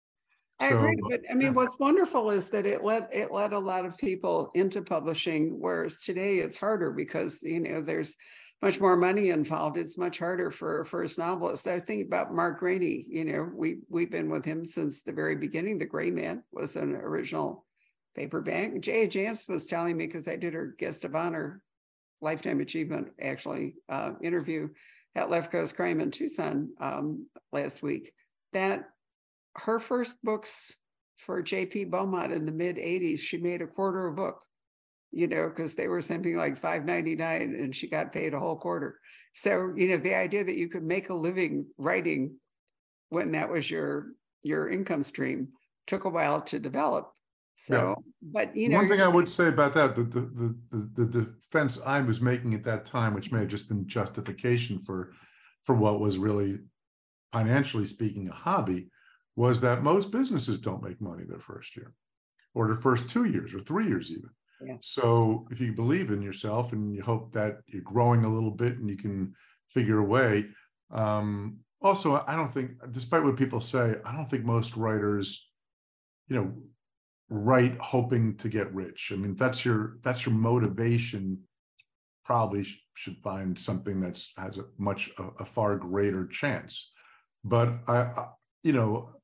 I So, agree, but I mean, yeah. what's wonderful is that it let it let a lot of people into publishing, whereas today it's harder because you know there's much more money involved. It's much harder for a first novelist. I think about Mark Rainey. You know, we we've been with him since the very beginning. The Gray Man was an original paperback. J A. Jance was telling me, because I did her guest of honor lifetime achievement actually uh, interview at Left Coast Crime in Tucson um, last week, that her first books for J P Beaumont in the mid eighties, she made a quarter a book, you know, because they were something like five ninety-nine and she got paid a whole quarter. So, you know, the idea that you could make a living writing when that was your your income stream took a while to develop. So, Yeah. but you know, One thing I would say about that, the, the, the, the defense I was making at that time, which may have just been justification for, for what was really, financially speaking, a hobby, was that most businesses don't make money their first year or their first two years or three years even. Yeah. So if you believe in yourself and you hope that you're growing a little bit and you can figure a way. Um, also, I don't think, despite what people say, I don't think most writers, you know, write hoping to get rich. I mean, that's your, that's your motivation. Probably sh should find something that's has a much, a, a far greater chance. But I, I you know,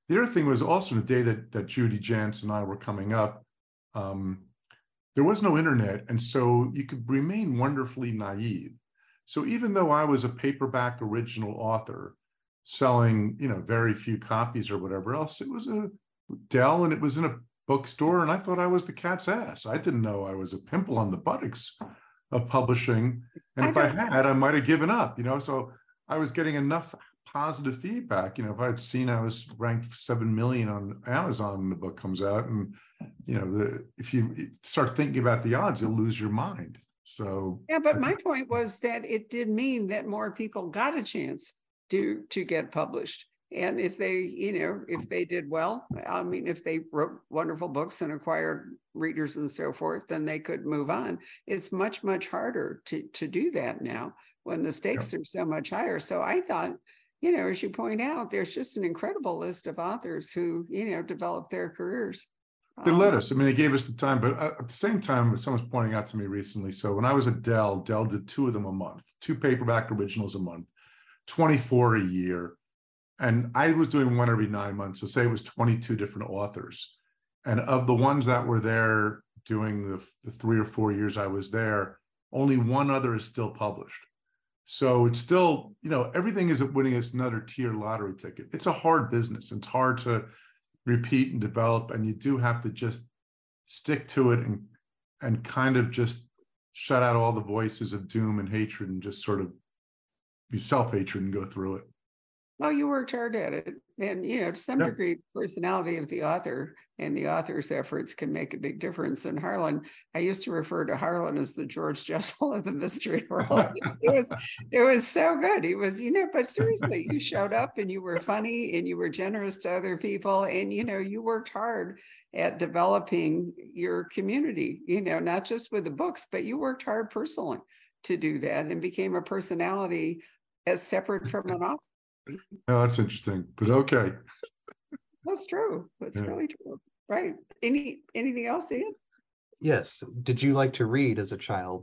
the other thing was also the day that that Judy Jantz and I were coming up, um, there was no internet, and so you could remain wonderfully naive. So even though I was a paperback original author selling, you know, very few copies or whatever else, it was a Dell and it was in a bookstore, and I thought I was the cat's ass. I didn't know I was a pimple on the buttocks of publishing. And I if I don't- had, I might have given up, you know, so I was getting enough positive feedback. You know, if I had seen I was ranked seven million on Amazon when the book comes out, and, you know, the if you start thinking about the odds, you'll lose your mind. So Yeah, I but my think- point was that it did mean that more people got a chance to, to get published. And if they, you know, if they did well, I mean, if they wrote wonderful books and acquired readers and so forth, then they could move on. It's much, much harder to, to do that now when the stakes are so much higher. So I thought, you know, as you point out, there's just an incredible list of authors who, you know, developed their careers. They let Um, us. I mean, it gave us the time, but at the same time, someone's pointing out to me recently. So when I was at Dell, Dell did two of them a month, two paperback originals a month, twenty-four a year. And I was doing one every nine months. So say it was twenty-two different authors. And of the ones that were there doing the, the three or four years I was there, only one other is still published. So it's still, you know, everything isn't winning us another tier lottery ticket. It's a hard business. It's hard to repeat and develop, and you do have to just stick to it and and kind of just shut out all the voices of doom and hatred and just sort of be self-hatred and go through it. Well, you worked hard at it. And, you know, to some Yep. degree, the personality of the author and the author's efforts can make a big difference. And Harlan, I used to refer to Harlan as the George Jessel of the mystery world. It was, it was so good. He was, you know, but seriously, you showed up and you were funny and you were generous to other people. And, you know, you worked hard at developing your community, you know, not just with the books, but you worked hard personally to do that and became a personality as separate from an author. Oh, that's interesting, but okay. That's true. That's Yeah. really true. Right. Any anything else, Ian? Yes. Did you like to read as a child?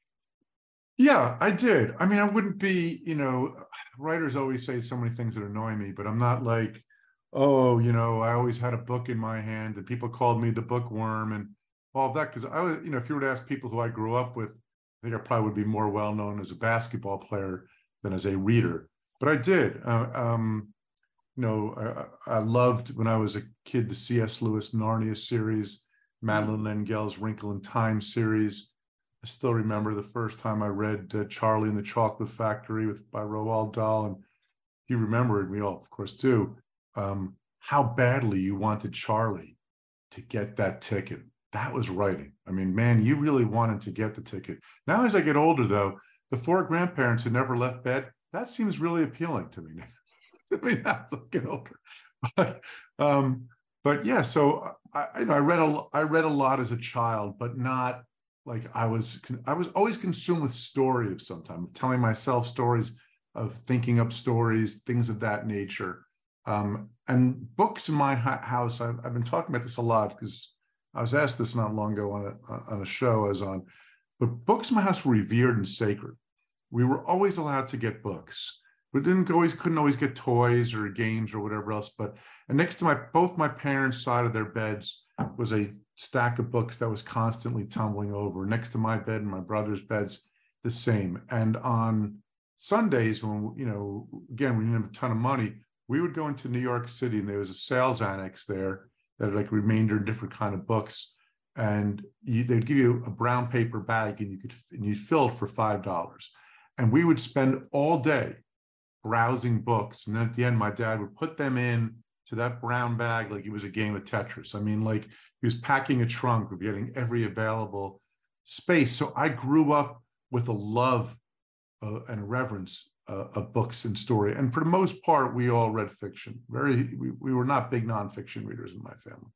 Yeah, I did. I mean, I wouldn't be, you know, writers always say so many things that annoy me, but I'm not like, oh, you know, I always had a book in my hand and people called me the bookworm and all of that. Because I was, you know, if you were to ask people who I grew up with, I think I probably would be more well known as a basketball player than as a reader. But I did. Uh, um, you know, I, I loved when I was a kid the C S Lewis Narnia series, Madeline L'Engle's Wrinkle in Time series. I still remember the first time I read uh, Charlie and the Chocolate Factory with by Roald Dahl, and you remember it, we all, of course, too. Um, how badly you wanted Charlie to get that ticket. That was writing. I mean, man, you really wanted to get the ticket. Now, as I get older, though, the four grandparents who never left bed, that seems really appealing to me now. I mean, as I get older. But, um, but yeah, so I, you know, I read a, I read a lot as a child, but not like I was. I was always consumed with story of some time, telling myself stories, of thinking up stories, things of that nature. Um, and books in my house, I've, I've been talking about this a lot because I was asked this not long ago on a on a show I was on. But books in my house were revered and sacred. We were always allowed to get books. We didn't always couldn't always get toys or games or whatever else. But and next to my both my parents' side of their beds was a stack of books that was constantly tumbling over. Next to my bed and my brother's beds, the same. And on Sundays, when you know, again, we didn't have a ton of money, we would go into New York City, and there was a sales annex there that had like remainder different kind of books. And you, they'd give you a brown paper bag, and you could and you'd fill it for five dollars. And we would spend all day browsing books. And then at the end, my dad would put them in to that brown bag like it was a game of Tetris. I mean, like he was packing a trunk of getting every available space. So I grew up with a love uh, and a reverence uh, of books and story. And for the most part, we all read fiction. Very, we, we were not big nonfiction readers in my family.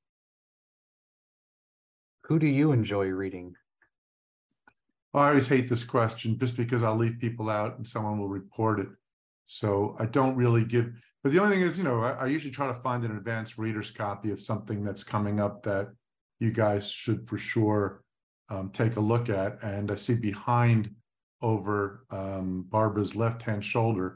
Who do you enjoy reading? I always hate this question just because I'll leave people out and someone will report it. So I don't really give, but the only thing is, you know, I, I usually try to find an advanced reader's copy of something that's coming up that you guys should for sure um, take a look at. And I see behind over um, Barbara's left-hand shoulder,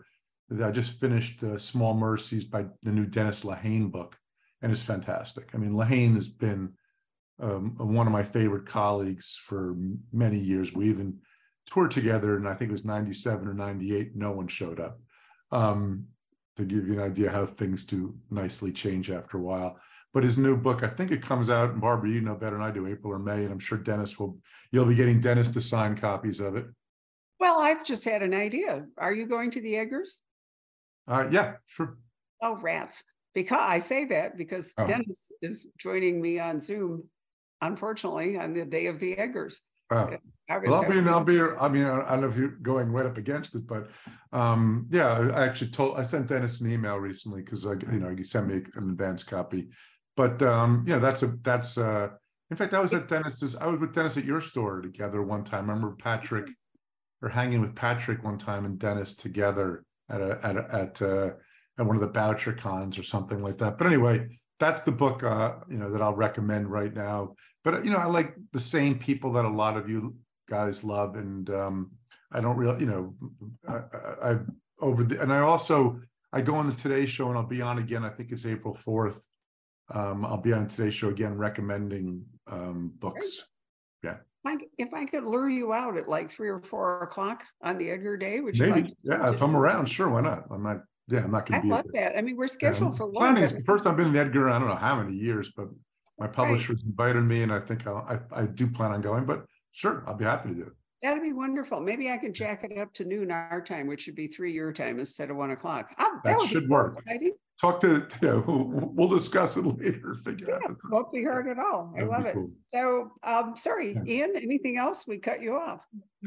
I just finished uh, Small Mercies by the new Dennis Lehane book, and it's fantastic. I mean, Lehane has been um, one of my favorite colleagues for many years. We even toured together, and I think it was ninety-seven or ninety-eight. No one showed up. Um, to give you an idea how things do nicely change after a while. But his new book, I think it comes out, and Barbara, you know better than I do, April or May, and I'm sure Dennis will, you'll be getting Dennis to sign copies of it. Well, I've just had an idea. Are you going to the Eggers? Uh, yeah, sure. Oh, rats. Because I say that because Oh. Dennis is joining me on Zoom, unfortunately, on the day of the Eggers. Oh. I was Well, I'll be, hoping- I'll be, I mean, I don't know if you're going right up against it, but um, yeah, I actually told, I sent Dennis an email recently because I, you know, he sent me an advance copy. But um, yeah, that's a, that's, uh, in fact, I was at Dennis's, I was with Dennis at your store together one time. I remember Patrick, or hanging with Patrick one time and Dennis together at a, at a, at, uh, at one of the Boucher cons or something like that. But anyway, that's the book, uh, you know, that I'll recommend right now. But, you know, I like the same people that a lot of you guys love. And um, I don't really, you know, I, I, I over the, and I also, I go on the Today Show and I'll be on again, I think it's April fourth. Um, I'll be on Today Show again, recommending um, books. Yeah. Mike, if I could lure you out at like three or four o'clock on the Edgar Day, would you Maybe, like to? yeah, if I'm around, sure, why not? I'm not, yeah, I'm not I gonna be. love there. that. I mean, we're Yeah, scheduled for long. planning is but- first I've been in the Edgar, I don't know how many years, but my publisher's invited me and I think I'll, I, I do plan on going, but sure, I'll be happy to do it. That'd be wonderful. Maybe I could jack it up to noon our time, which should be three your time instead of one o'clock. Ah, That would be should so work. exciting. Talk to, you know, we'll, we'll discuss it later, figure Yeah, out. the- won't be hard at all. I That'd be love it. cool. So, um, sorry, Yeah. Ian, anything else? We cut you off.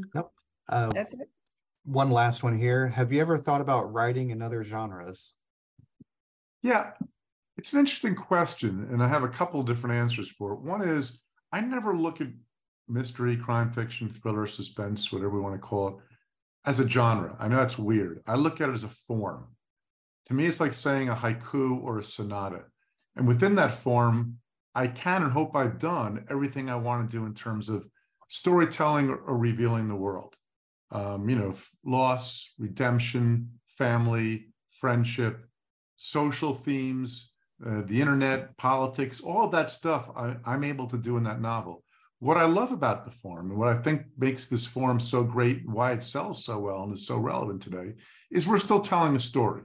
Uh, That's it. one last one here. Have you ever thought about writing in other genres? Yeah, it's an interesting question, and I have a couple of different answers for it. One is I never look at mystery, crime fiction, thriller, suspense, whatever we want to call it, as a genre. I know that's weird. I look at it as a form. To me, it's like saying a haiku or a sonata. And within that form, I can and hope I've done everything I want to do in terms of storytelling or, or revealing the world. Um, you know, loss, redemption, family, friendship, social themes, uh, the internet, politics, all of that stuff I, I'm able to do in that novel. What I love about the form and what I think makes this form so great, why it sells so well and is so relevant today, is we're still telling a story.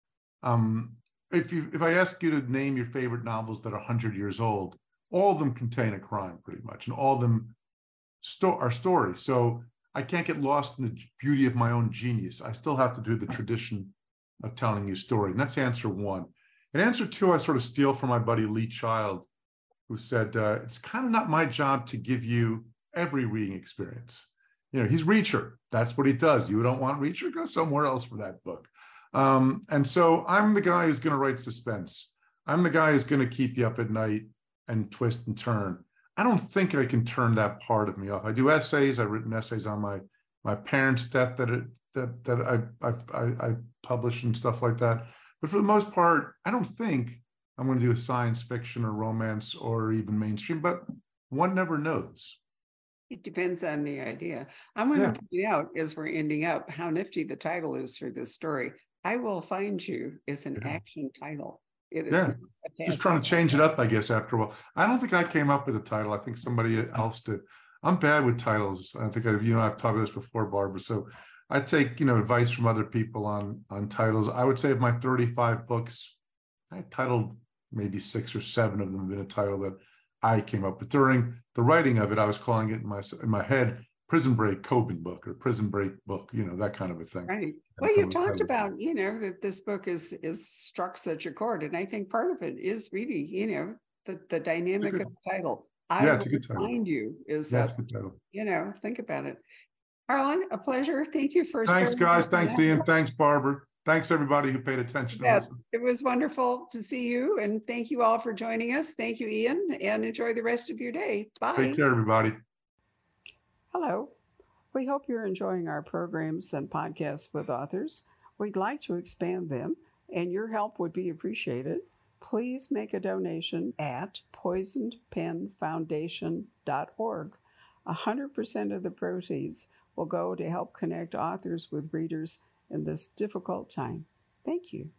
Um, if you if I ask you to name your favorite novels that are one hundred years old, all of them contain a crime pretty much, and all of them sto- are stories. So I can't get lost in the beauty of my own genius. I still have to do the tradition of telling you a story. And that's answer one. And answer two, I sort of steal from my buddy Lee Child, who said, uh, it's kind of not my job to give you every reading experience. You know, he's Reacher. That's what he does. You don't want Reacher? Go somewhere else for that book. Um, and so I'm the guy who's going to write suspense. I'm the guy who's going to keep you up at night and twist and turn. I don't think I can turn that part of me off. I do essays. I've written essays on my my parents' death that it, that that I, I I I publish and stuff like that. But for the most part, I don't think I'm going to do a science fiction or romance or even mainstream. But one never knows. It depends on the idea. I'm going Yeah. to point out as we're ending up how nifty the title is for this story. I Will Find You is an Yeah. action title. It is Yeah. not a Just trying to fancy change it title. up, I guess, after a while. I don't think I came up with a title. I think somebody else did. I'm bad with titles. I think I, you know, I've talked about this before, Barbara. So I take, you know, advice from other people on on titles. I would say of my thirty-five books, I titled maybe six or seven of them have been a title that I came up with. During the writing of it, I was calling it in my in my head Prison Break Coben book or Prison Break book, you know, that kind of a thing. Right. And Well, you from the talked title. about, you know, that this book is is struck such a chord. And I think part of it is really, you know, the, the dynamic good- of the title. I Yeah, it's a Will good title. Find You is, Yeah, a, it's a good title. you know, think about it. Harlan, a pleasure. Thank you for. Thanks, sparing guys. us Thanks, an Ian. hour. Thanks, Barbara. Thanks, everybody who paid attention to Yes, listen. it was wonderful to see you. And thank you all for joining us. Thank you, Ian, and enjoy the rest of your day. Bye. Take care, everybody. Hello. We hope you're enjoying our programs and podcasts with authors. We'd like to expand them, and your help would be appreciated. Please make a donation at poisoned pen foundation dot org. one hundred percent of the proceeds will go to help connect authors with readers in this difficult time. Thank you.